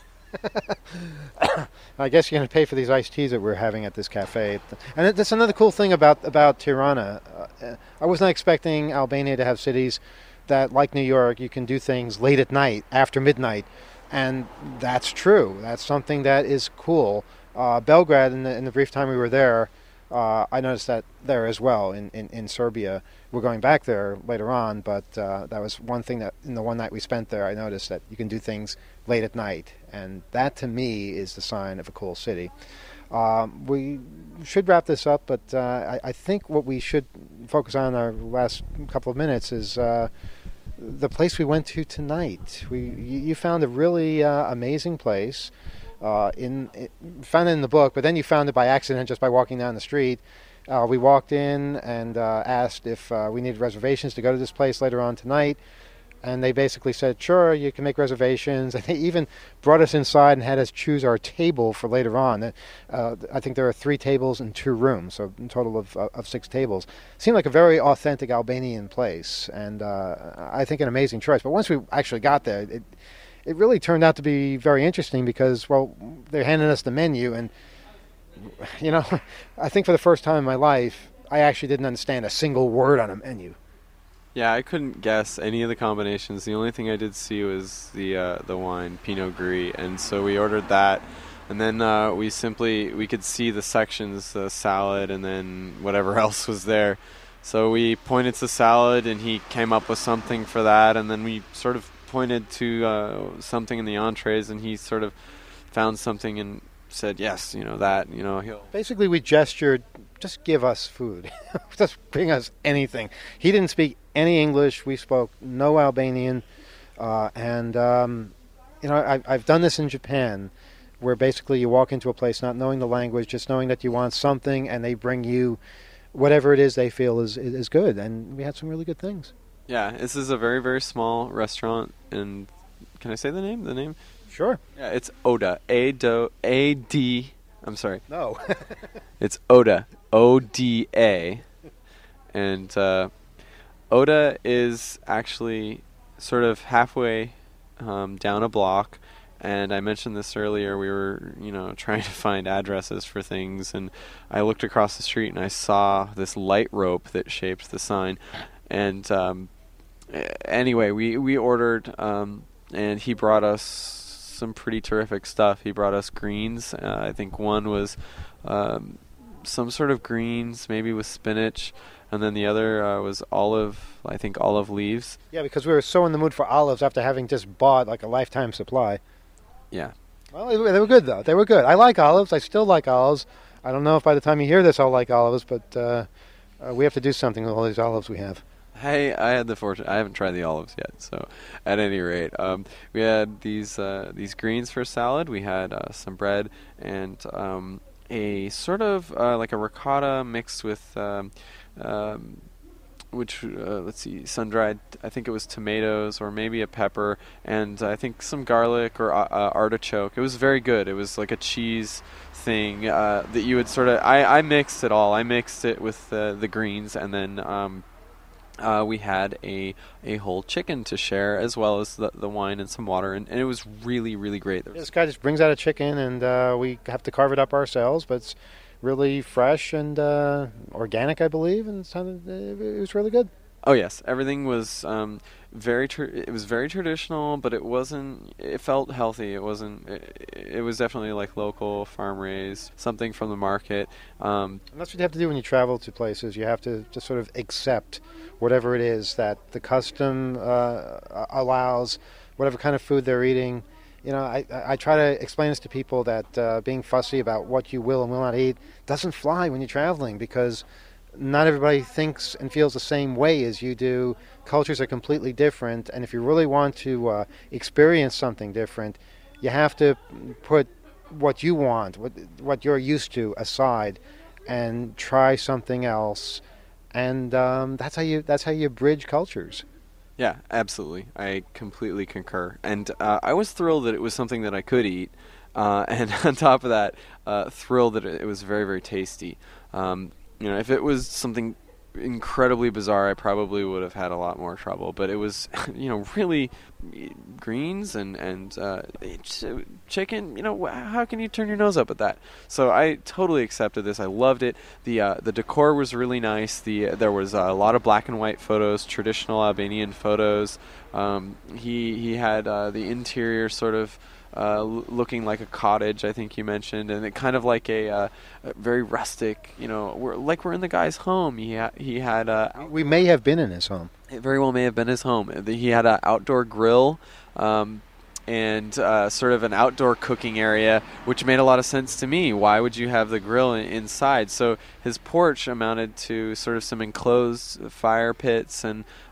Speaker 8: I guess you're going to pay for these iced teas that we're having at this cafe. And that's another cool thing about Tirana. I was not expecting Albania to have cities that, like New York, you can do things late at night, after midnight. And that's true. That's something that is cool. Belgrade, in the brief time we were there, I noticed that there as well in Serbia. We're going back there later on, but that was one thing that in the one night we spent there, I noticed that you can do things late at night. And that, to me, is the sign of a cool city. We should wrap this up, but I think what we should focus on in our last couple of minutes is the place we went to tonight. You found a really amazing place. Found it in the book, but then you found it by accident just by walking down the street. We walked in and asked if we needed reservations to go to this place later on tonight. And they basically said, sure, you can make reservations. And they even brought us inside and had us choose our table for later on. I think there are 3 tables and 2 rooms, so a total of 6 tables. Seemed like a very authentic Albanian place, and I think an amazing choice. But once we actually got there, it really turned out to be very interesting because, well, they're handing us the menu, and, you know, I think for the first time in my life, I actually didn't understand a single word on a menu.
Speaker 9: Yeah, I couldn't guess any of the combinations. The only thing I did see was the wine, Pinot Gris, and so we ordered that. And then we could see the sections, the salad, and then whatever else was there. So we pointed to salad, and he came up with something for that. And then we sort of pointed to something in the entrees, and he sort of found something and said, yes, that, he'll...
Speaker 8: Basically, we gestured, just give us food. Just bring us anything. He didn't speak any English. We spoke no Albanian. I've done this in Japan, where basically you walk into a place not knowing the language, just knowing that you want something, and they bring you whatever it is they feel is good. And we had some really good things.
Speaker 9: Yeah, this is a very, very small restaurant. And can I say the name? The name?
Speaker 8: Sure.
Speaker 9: Yeah, it's Oda. A-D. I'm sorry.
Speaker 8: No.
Speaker 9: It's Oda. O-D-A. And Oda is actually sort of halfway down a block. And I mentioned this earlier. We were, trying to find addresses for things. And I looked across the street and I saw this light rope that shaped the sign. And anyway, we ordered, and he brought us some pretty terrific stuff. He brought us greens. I think one was some sort of greens, maybe with spinach, and then the other was olive leaves.
Speaker 8: Yeah, because we were so in the mood for olives after having just bought like a lifetime supply.
Speaker 9: Yeah.
Speaker 8: Well, they were good, though. They were good. I like olives. I still like olives. I don't know if by the time you hear this I'll like olives, but we have to do something with all these olives we have.
Speaker 9: Hey, I had the fortune. I haven't tried the olives yet, so at any rate, we had these greens for salad. We had some bread and a sort of like a ricotta mixed with sun-dried. I think it was tomatoes or maybe a pepper, and I think some garlic or artichoke. It was very good. It was like a cheese thing that you would sort of. I mixed it all. I mixed it with the greens, and then. We had a whole chicken to share, as well as the wine and some water, and it was really, really great.
Speaker 8: This guy just brings out a chicken, and we have to carve it up ourselves, but it's really fresh and organic, I believe, and it was really good.
Speaker 9: Oh yes, everything was very traditional, but it felt healthy. It was definitely like local, farm raised, something from the market.
Speaker 8: And that's what you have to do when you travel to places. You have to just sort of accept whatever it is that the custom allows, whatever kind of food they're eating. I try to explain this to people that being fussy about what you will and will not eat doesn't fly when you're traveling, because not everybody thinks and feels the same way as you do. Cultures are completely different, and if you really want to experience something different, you have to put what you want, what you're used to, aside, and try something else. And that's how you bridge cultures.
Speaker 9: Yeah, absolutely. I completely concur. And I was thrilled that it was something that I could eat, and on top of that, thrilled that it was very, very tasty. If it was something incredibly bizarre, I probably would have had a lot more trouble. But it was, really greens and chicken. How can you turn your nose up at that? So I totally accepted this. I loved it. The decor was really nice. There was a lot of black and white photos, traditional Albanian photos. He had the interior sort of looking like a cottage, I think you mentioned, and it kind of like a very rustic. We're in the guy's home. He had.
Speaker 8: We may have been in his home.
Speaker 9: It very well may have been his home. He had an outdoor grill, and sort of an outdoor cooking area, which made a lot of sense to me. Why would you have the grill inside? So his porch amounted to sort of some enclosed fire pits and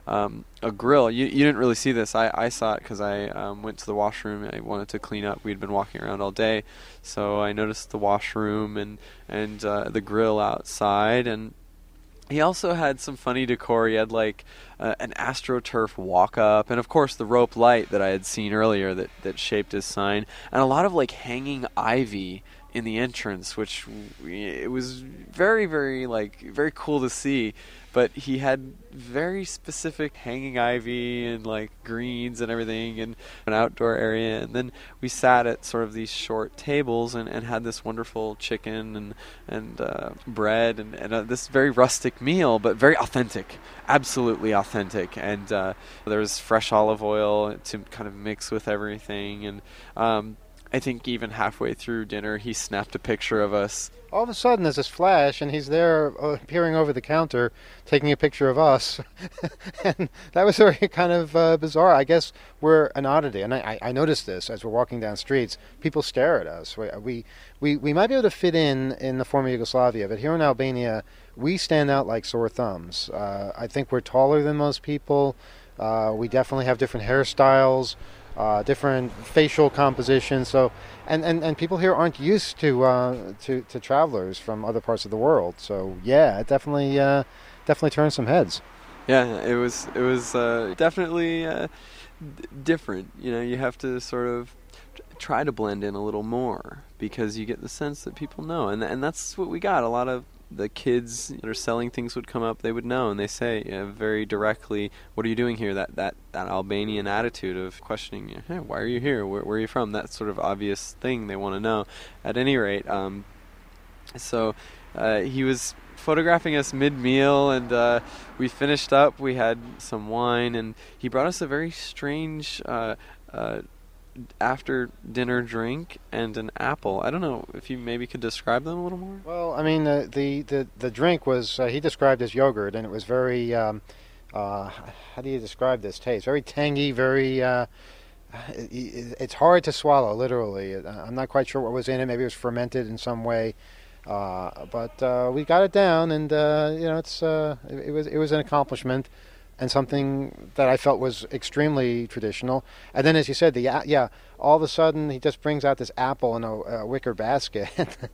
Speaker 9: a grill. You didn't really see this. I saw it because I went to the washroom. I wanted to clean up. We'd been walking around all day, so I noticed the washroom and the grill outside. And he also had some funny decor. He had like an AstroTurf walk-up, and of course the rope light that I had seen earlier that shaped his sign, and a lot of like hanging ivy in the entrance, which it was very, very very cool to see. But he had very specific hanging ivy and like greens and everything, and an outdoor area. And then we sat at sort of these short tables and had this wonderful chicken and bread and this very rustic meal, but very authentic, absolutely authentic. And there was fresh olive oil to kind of mix with everything. And I think even halfway through dinner, he snapped a picture of us.
Speaker 8: All of a sudden, there's this flash, and he's there peering over the counter, taking a picture of us. And that was very kind of bizarre. I guess we're an oddity, and I noticed this as we're walking down streets. People stare at us. We might be able to fit in the former Yugoslavia, but here in Albania, we stand out like sore thumbs. I think we're taller than most people. We definitely have different hairstyles. Different facial compositions, so and people here aren't used to travelers from other parts of the world. So yeah, it definitely turned some heads.
Speaker 9: Yeah, it was definitely different. You know, you have to sort of try to blend in a little more because you get the sense that people know, and that's what we got. A lot of the kids that are selling things would come up, they would know, and they say very directly, "What are you doing here?" That Albanian attitude of questioning, "Hey, why are you here? Where are you from?" That sort of obvious thing they want to know. At any rate, so he was photographing us mid-meal, and we finished up. We had some wine, and he brought us a very strange after dinner drink and an apple. I don't know if you maybe could describe them a little more.
Speaker 8: Well, I mean, the drink was he described as yogurt, and it was very how do you describe this taste? Very tangy, very it's hard to swallow, literally. I'm not quite sure what was in it. Maybe it was fermented in some way, but we got it down, and it was an accomplishment. And something that I felt was extremely traditional. And then, as you said, all of a sudden he just brings out this apple in a wicker basket,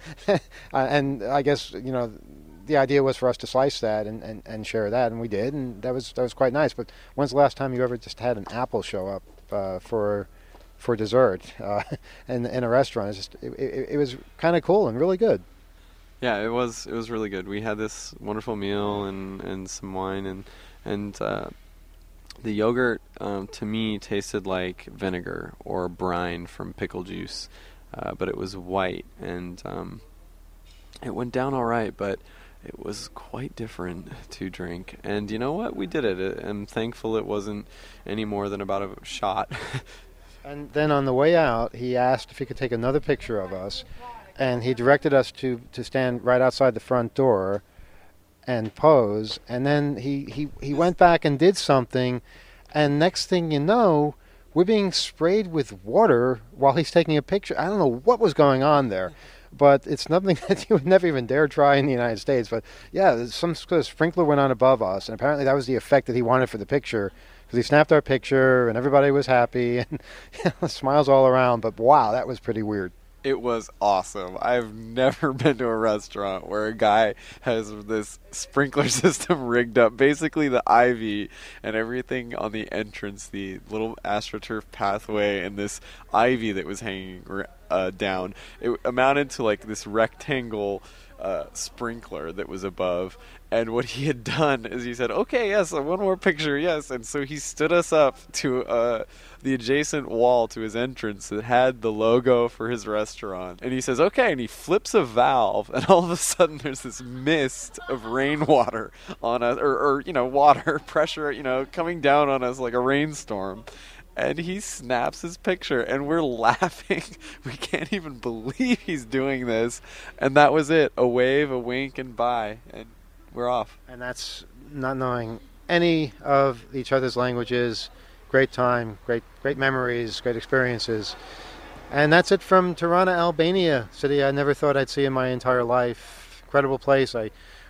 Speaker 8: and I guess the idea was for us to slice that and share that, and we did, and that was quite nice. But when's the last time you ever just had an apple show up for dessert in a restaurant? It was kind of cool and really good.
Speaker 9: Yeah, it was really good. We had this wonderful meal and some wine and the yogurt to me tasted like vinegar or brine from pickle juice, but it was white, and it went down all right, but it was quite different to drink. And you know what? We did it. I'm thankful it wasn't any more than about a shot.
Speaker 8: And then on the way out, he asked if he could take another picture of us, and he directed us to stand right outside the front door and pose, and then he went back and did something, and next thing you know, we're being sprayed with water while he's taking a picture. I don't know what was going on there, but it's nothing that you would never even dare try in the United States. But yeah, some sort of sprinkler went on above us, and apparently that was the effect that he wanted for the picture, because he snapped our picture, and everybody was happy, and smiles all around, but wow, that was pretty weird.
Speaker 9: It was awesome. I've never been to a restaurant where a guy has this sprinkler system rigged up. Basically, the ivy and everything on the entrance, the little AstroTurf pathway, and this ivy that was hanging down. It amounted to like this rectangle sprinkler that was above. And what he had done is he said, "Okay, yes, one more picture, yes." And so he stood us up to the adjacent wall to his entrance that had the logo for his restaurant. And he says, "Okay," and he flips a valve, and all of a sudden there's this mist of rainwater on us, or water pressure, coming down on us like a rainstorm. And he snaps his picture, and we're laughing. We can't even believe he's doing this. And that was it. A wave, a wink, and bye. And we're off.
Speaker 8: And that's not knowing any of each other's languages. Great time, great memories, great experiences. And that's it from Tirana, Albania, city I never thought I'd see in my entire life. Incredible place. I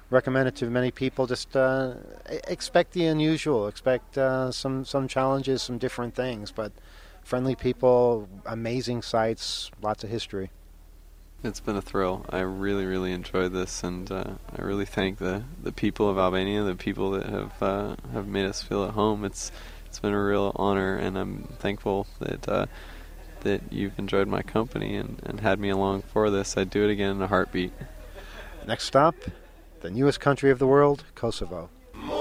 Speaker 8: recommend it to many people. Just expect the unusual. Expect some challenges, some different things. But friendly people, amazing sights, lots of history.
Speaker 9: It's been a thrill. I really, really enjoyed this, and I really thank the people of Albania, the people that have made us feel at home. It's been a real honor, and I'm thankful that you've enjoyed my company and had me along for this. I'd do it again in a heartbeat.
Speaker 8: Next stop, the newest country of the world, Kosovo.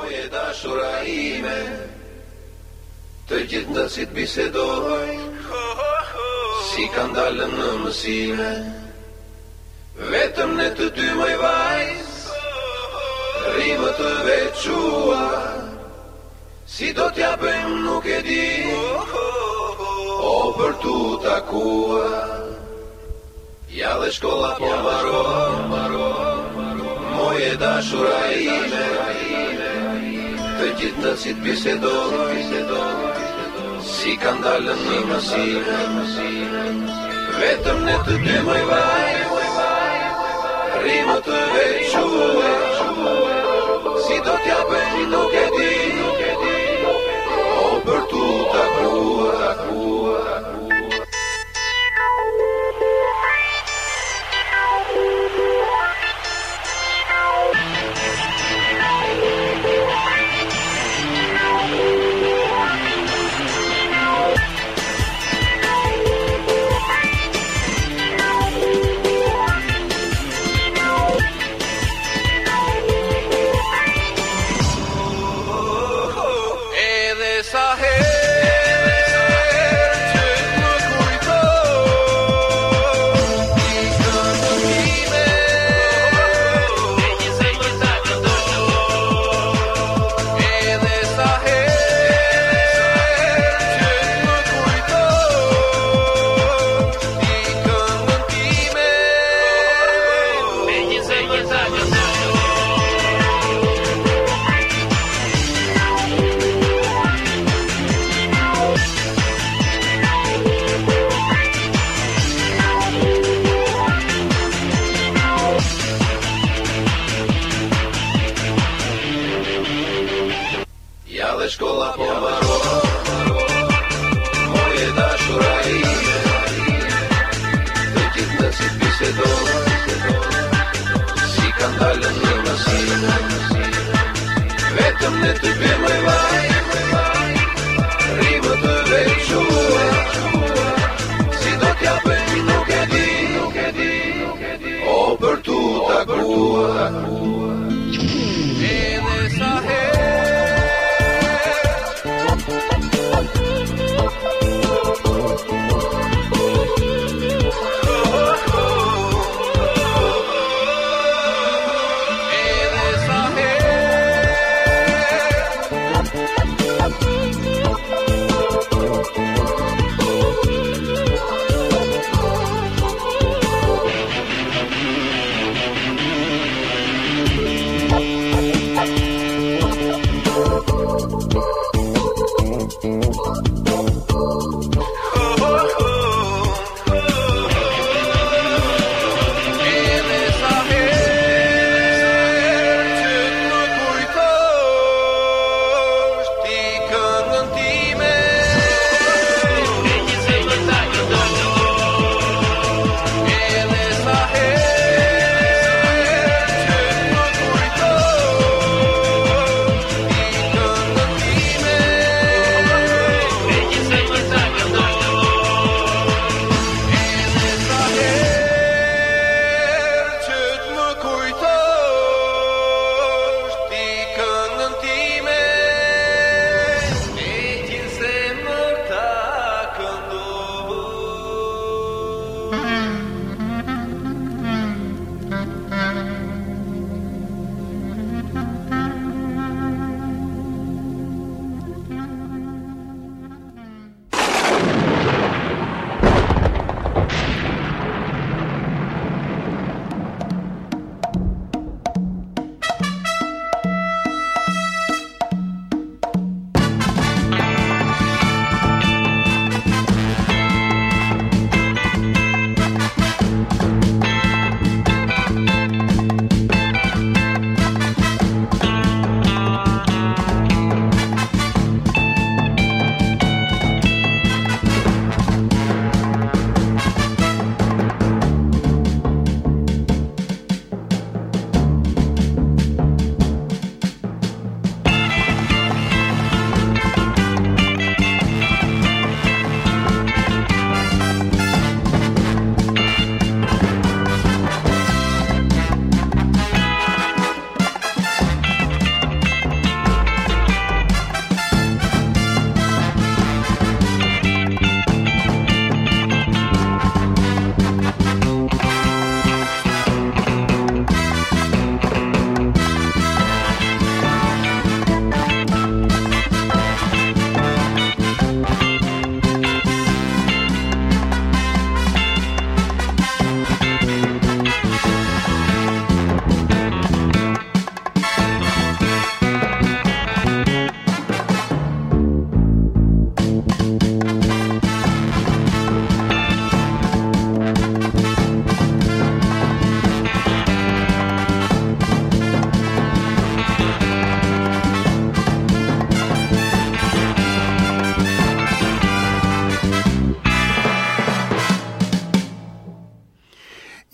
Speaker 10: Vetëm ne të dy moj vajz, rrimë të veçuar, si do t'ja bëjmë nuk e di, o për tu takuar. Ja dhe shkolla po mbaron, moje dashura ime, të gjithë nësit bisedon, si kanë dalën në mësime, vetëm ne të dy moj vajz, rrimë të veçuar, si do t'ja bëjmë nuk e di, o për tu takuar.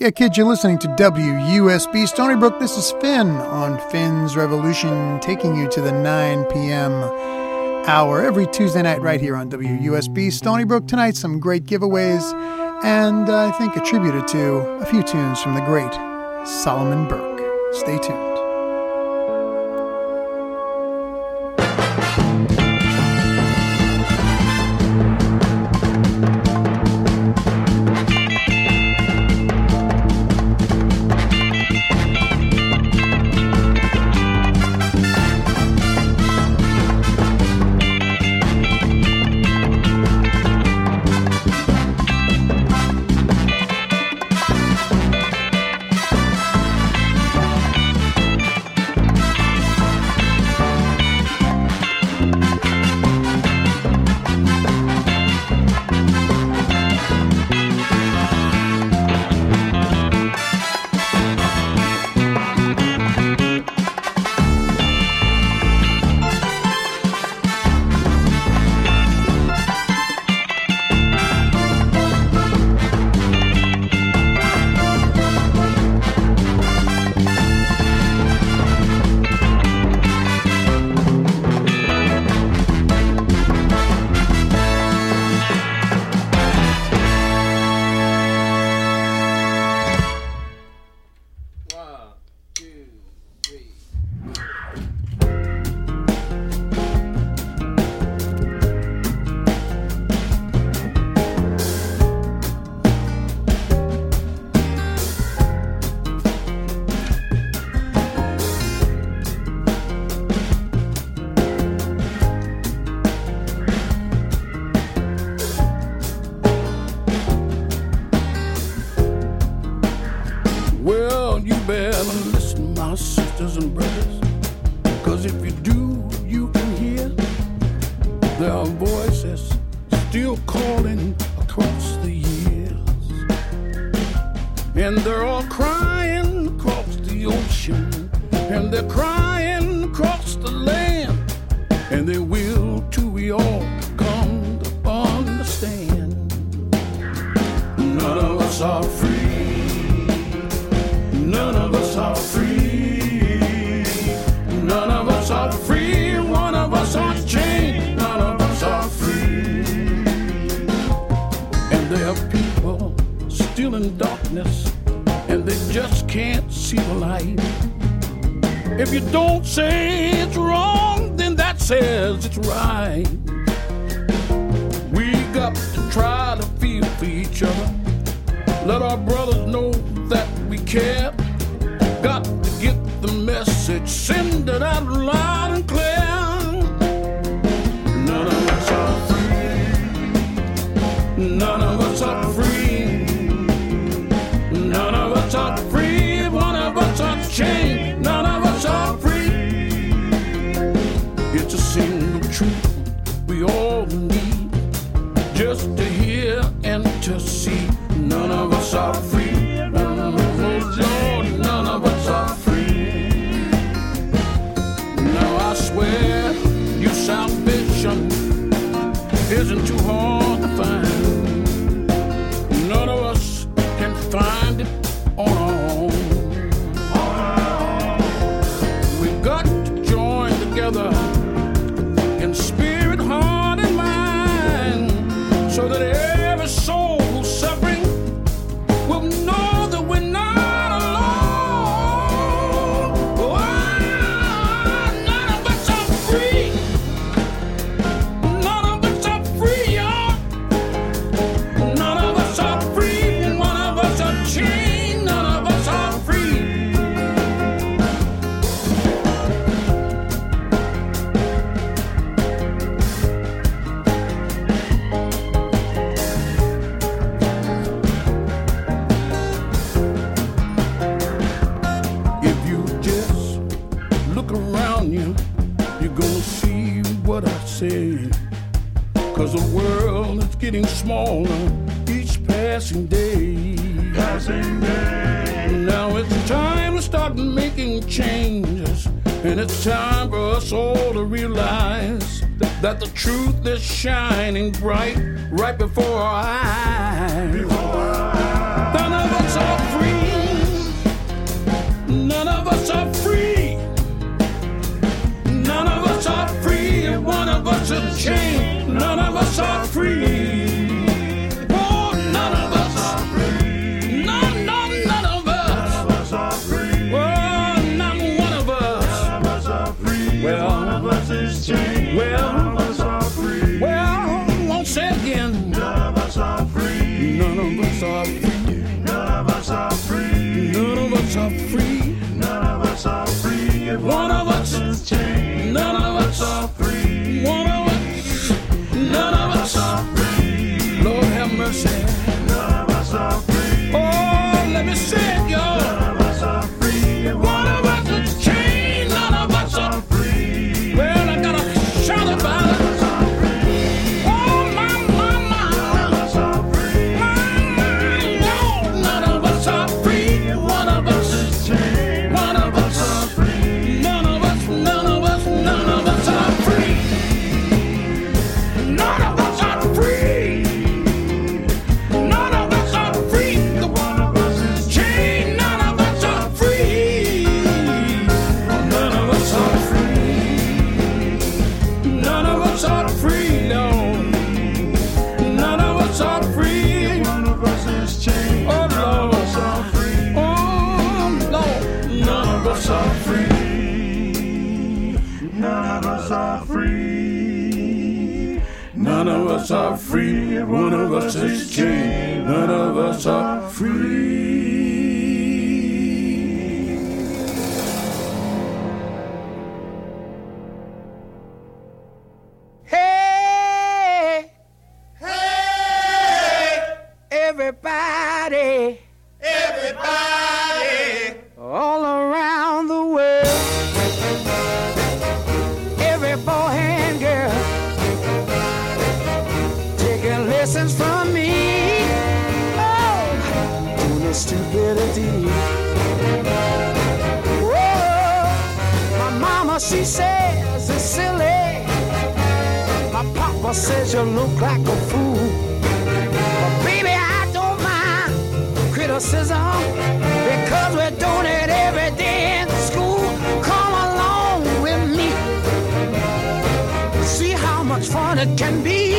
Speaker 11: Yeah, kids, you're listening to WUSB Stony Brook. This is Finn on Finn's Revolution, taking you to the 9 p.m. hour every Tuesday night right here on WUSB Stony Brook. Tonight, some great giveaways, and I think attributed to a few tunes from the great Solomon Burke. Stay tuned.
Speaker 12: That the truth is shining bright right before our eyes. None of us are free. us are free.
Speaker 10: None of us are free. If
Speaker 12: One of us
Speaker 10: is chained.
Speaker 12: None of us
Speaker 10: are free.
Speaker 12: One of us. None of us are free. Lord have mercy.
Speaker 10: None of us are free.
Speaker 12: Oh, let me say it, y'all.
Speaker 10: None of us are free. If
Speaker 12: One of us is chained. None of us are
Speaker 10: free.
Speaker 12: Well, I gotta shout about it. Oh, my, my, my.
Speaker 10: None of us are free.
Speaker 12: No, none of us are free. One of us is chained. One of us are free. None of us, none of us, none of us are free. None of us are free. None of us are free. The one of us is chained. None of us are free. None of us are free. None of us are free. No. None of us are free.
Speaker 10: one of us is chained.
Speaker 12: Oh,
Speaker 10: None of us are free.
Speaker 12: Oh, Lord. None of us are
Speaker 10: free. None of us are free.
Speaker 12: None of us are free. One of us is chained. None of us are free.
Speaker 10: Hey, hey, everybody, everybody, all around the world, every boy and girl, taking lessons from me. Oh, doing the stupidity. Whoa, my mama, she says it's silly. My papa says you look like a fool. But baby, I don't mind criticism because we're doing it every day in school. Come along with me. See how much fun it can be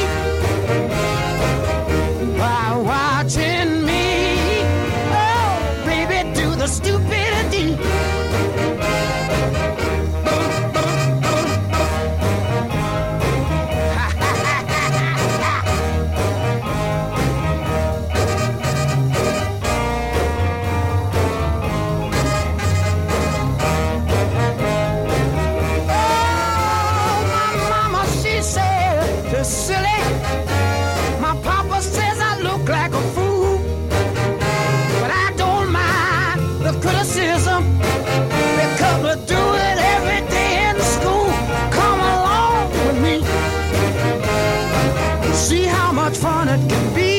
Speaker 10: by watching me. Oh, baby, do the stupidity. Silly. My papa says I look like a fool, but I don't mind the criticism because we're doing every day in school. Come along with me, see how much fun it can be.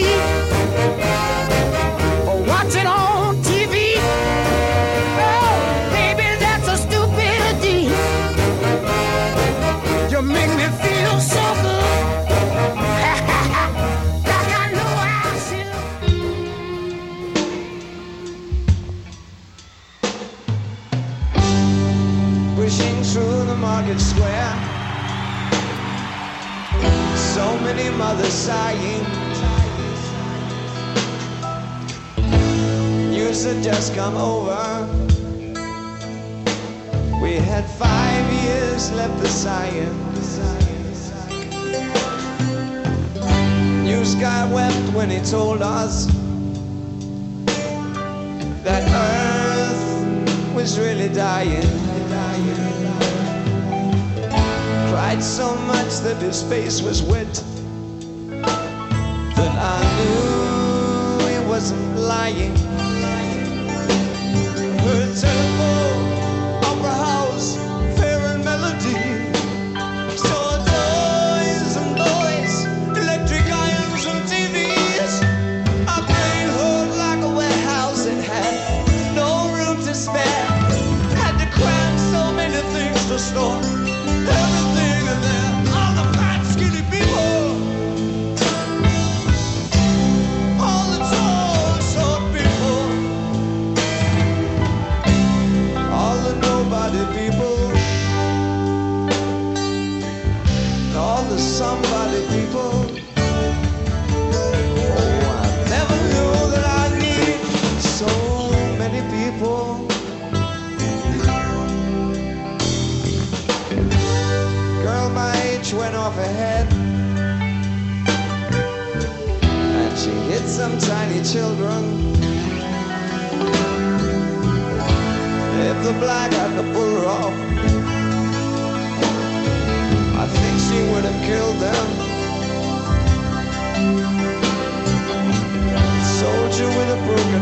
Speaker 10: Or watch it on TV. Oh, baby, that's a stupidity. You make me feel so good. Pushing through the market square, so many mothers sighing. News had just come over. We had 5 years left to sighing. News guy wept when he told us that Earth was really dying. Cried so much that his face was wet that I knew he wasn't lying. Her telephone, opera house, fair and melody, saw toys and boys, electric irons and TVs. Our brain hurt like a warehouse that had no room to spare. Had to cram so many things to store. Everything in there, all the fat, skinny people, all the tall, short people, all the nobody people, all the somebody people. Oh, I never knew that I needed so many people. Girl my age went off ahead, and she hit some tiny children. the black, I could pull her off. I think she would have killed them.